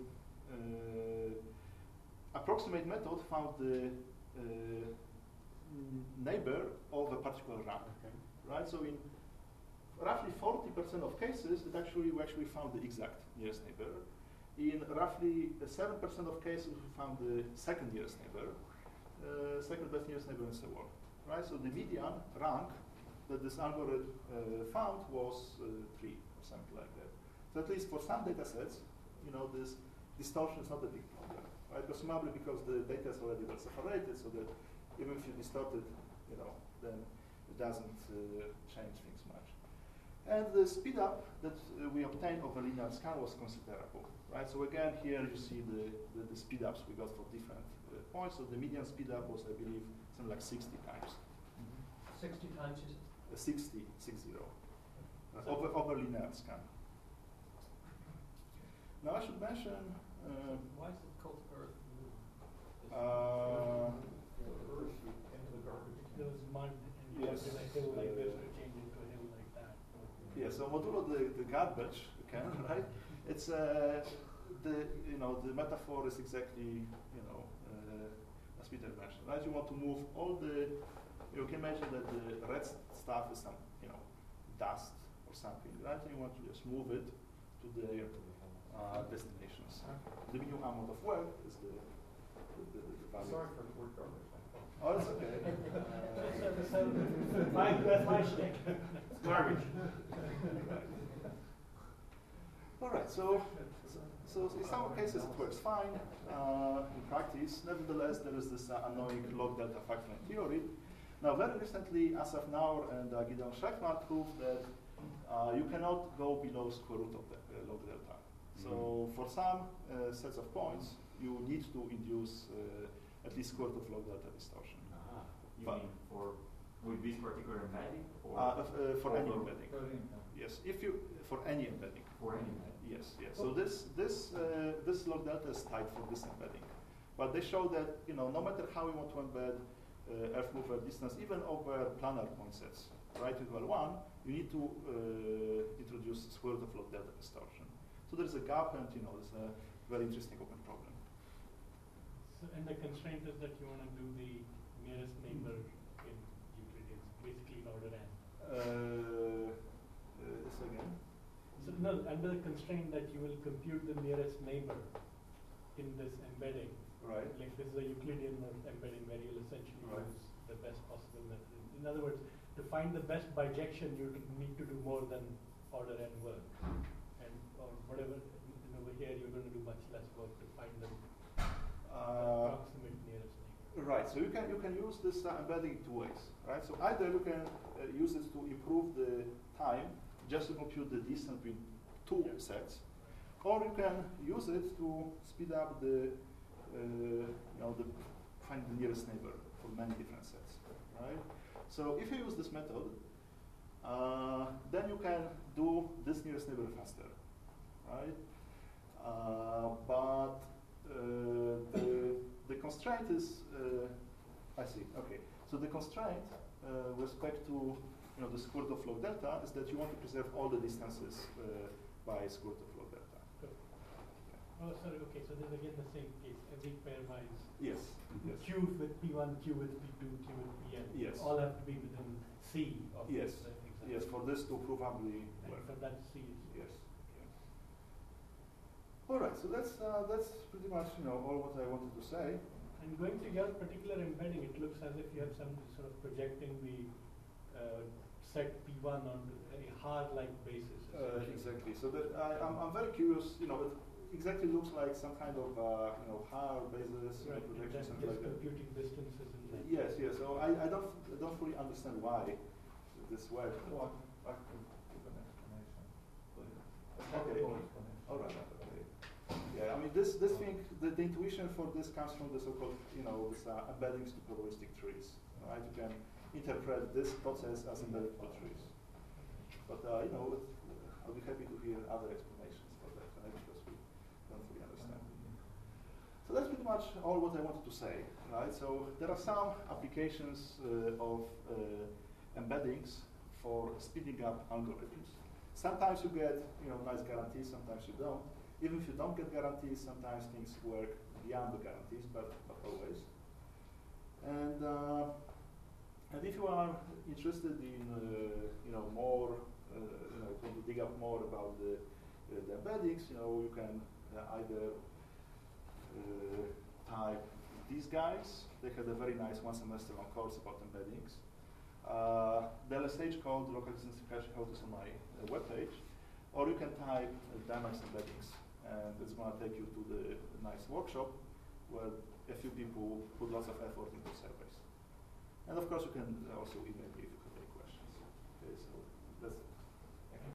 approximate method found the neighbor of a particular rank. Okay. Right? So roughly 40% of cases, we actually found the exact nearest neighbor. In roughly 7% of cases, we found the second nearest neighbor, second best nearest neighbor, and so on. Right? So the median rank that this algorithm found was 3 or something like that. So at least for some data sets, this distortion is not a big problem, right? Presumably because the data is already well separated, so that even if you distort it, then it doesn't change things much. And the speed up that we obtained over linear scan was considerable, right? So again, here you see the speed ups we got for different points. So the median speed up was, I believe, something like 60 times. 60 times, you said? 60, over linear scan. Now I should mention. Why is it called Earth? Earth into the garbage. There was mud, and you Yes, wanted a hill like this or change it to a hill like that. Yeah, so modulo the garbage can, right? It's the metaphor is exactly as Peter mentioned, right? You want to move all the. You can imagine that the red stuff is some dust or something, right? And you want to just move it to the destinations. The minimum amount of work is the value. Sorry for the word garbage. Oh, it's okay. That's my shtick. It's garbage. All right, so in some cases it works fine in practice. Nevertheless, there is this annoying log delta factor in theory. Now, very recently, Asaf Naur and Gideon Schreckman proved that you cannot go below square root of the log delta. So for some sets of points, you need to induce at least square root of log delta distortion. You mean with this particular embedding? For any embedding. Yes, for any embedding. For any embedding. Yes. So this log delta is tied for this embedding, but they show that no matter how you want to embed earth mover distance, even over planar point sets, right equal 1, you need to introduce square root of log delta distortion. So there is a gap, and it's a very interesting open problem. So, and the constraint is that you want to do the nearest neighbor in Euclidean, basically in order n. This again. So no, under the constraint that you will compute the nearest neighbor in this embedding. Right. Like this is a Euclidean embedding where you'll essentially use the best possible method. In other words, to find the best bijection, you need to do more than order n work, and or whatever. Over here, you're going to do much less work to find the approximate nearest neighbor. Right. So you can use this embedding in two ways, right? So either you can use it to improve the time just to compute the distance between two sets, or you can use it to speed up the find the nearest neighbor for many different sets, right? So if you use this method, then you can do this nearest neighbor faster, right? But the constraint is, I see. Okay, so the constraint with respect to the square root of log delta is that you want to preserve all the distances by square root of log delta. Oh, sorry. Okay, so this is again the same case. Every pairwise. Yes. Q with P1, Q with P2, Q with Pn. Yes. All have to be within C of yes. this. Yes. For this to provably work. For that C. Yes. All right. So that's pretty much all what I wanted to say. And going to your particular embedding, it looks as if you have some sort of projecting the set P1 on a hard-like basis. Exactly. So that I'm very curious. It exactly looks like some kind of hard basis projection, something like that. Computing distances and that. Yes. So I don't fully understand why this works. Well, I can give an explanation. Okay. All right. Okay. Yeah. I mean, this thing, the intuition for this comes from the so-called this embeddings to probabilistic trees. Right? You can interpret this process as embedded to trees. But I'll be happy to hear other explanations for that, right? Because we don't fully understand. So that's pretty much all what I wanted to say, right? So there are some applications of embeddings for speeding up algorithms. Sometimes you get nice guarantees, sometimes you don't. Even if you don't get guarantees, sometimes things work beyond the guarantees, but not always. And if you are interested in more want to dig up more about the embeddings, you can either type these guys. They had a very nice one semester long course about embeddings. The LSH code, local extensive code, is on my webpage. Or you can type Dynamics embeddings, and it's going to take you to the nice workshop where a few people put lots of effort into surveys. And of course, you can also email me if you have any questions. Okay, so that's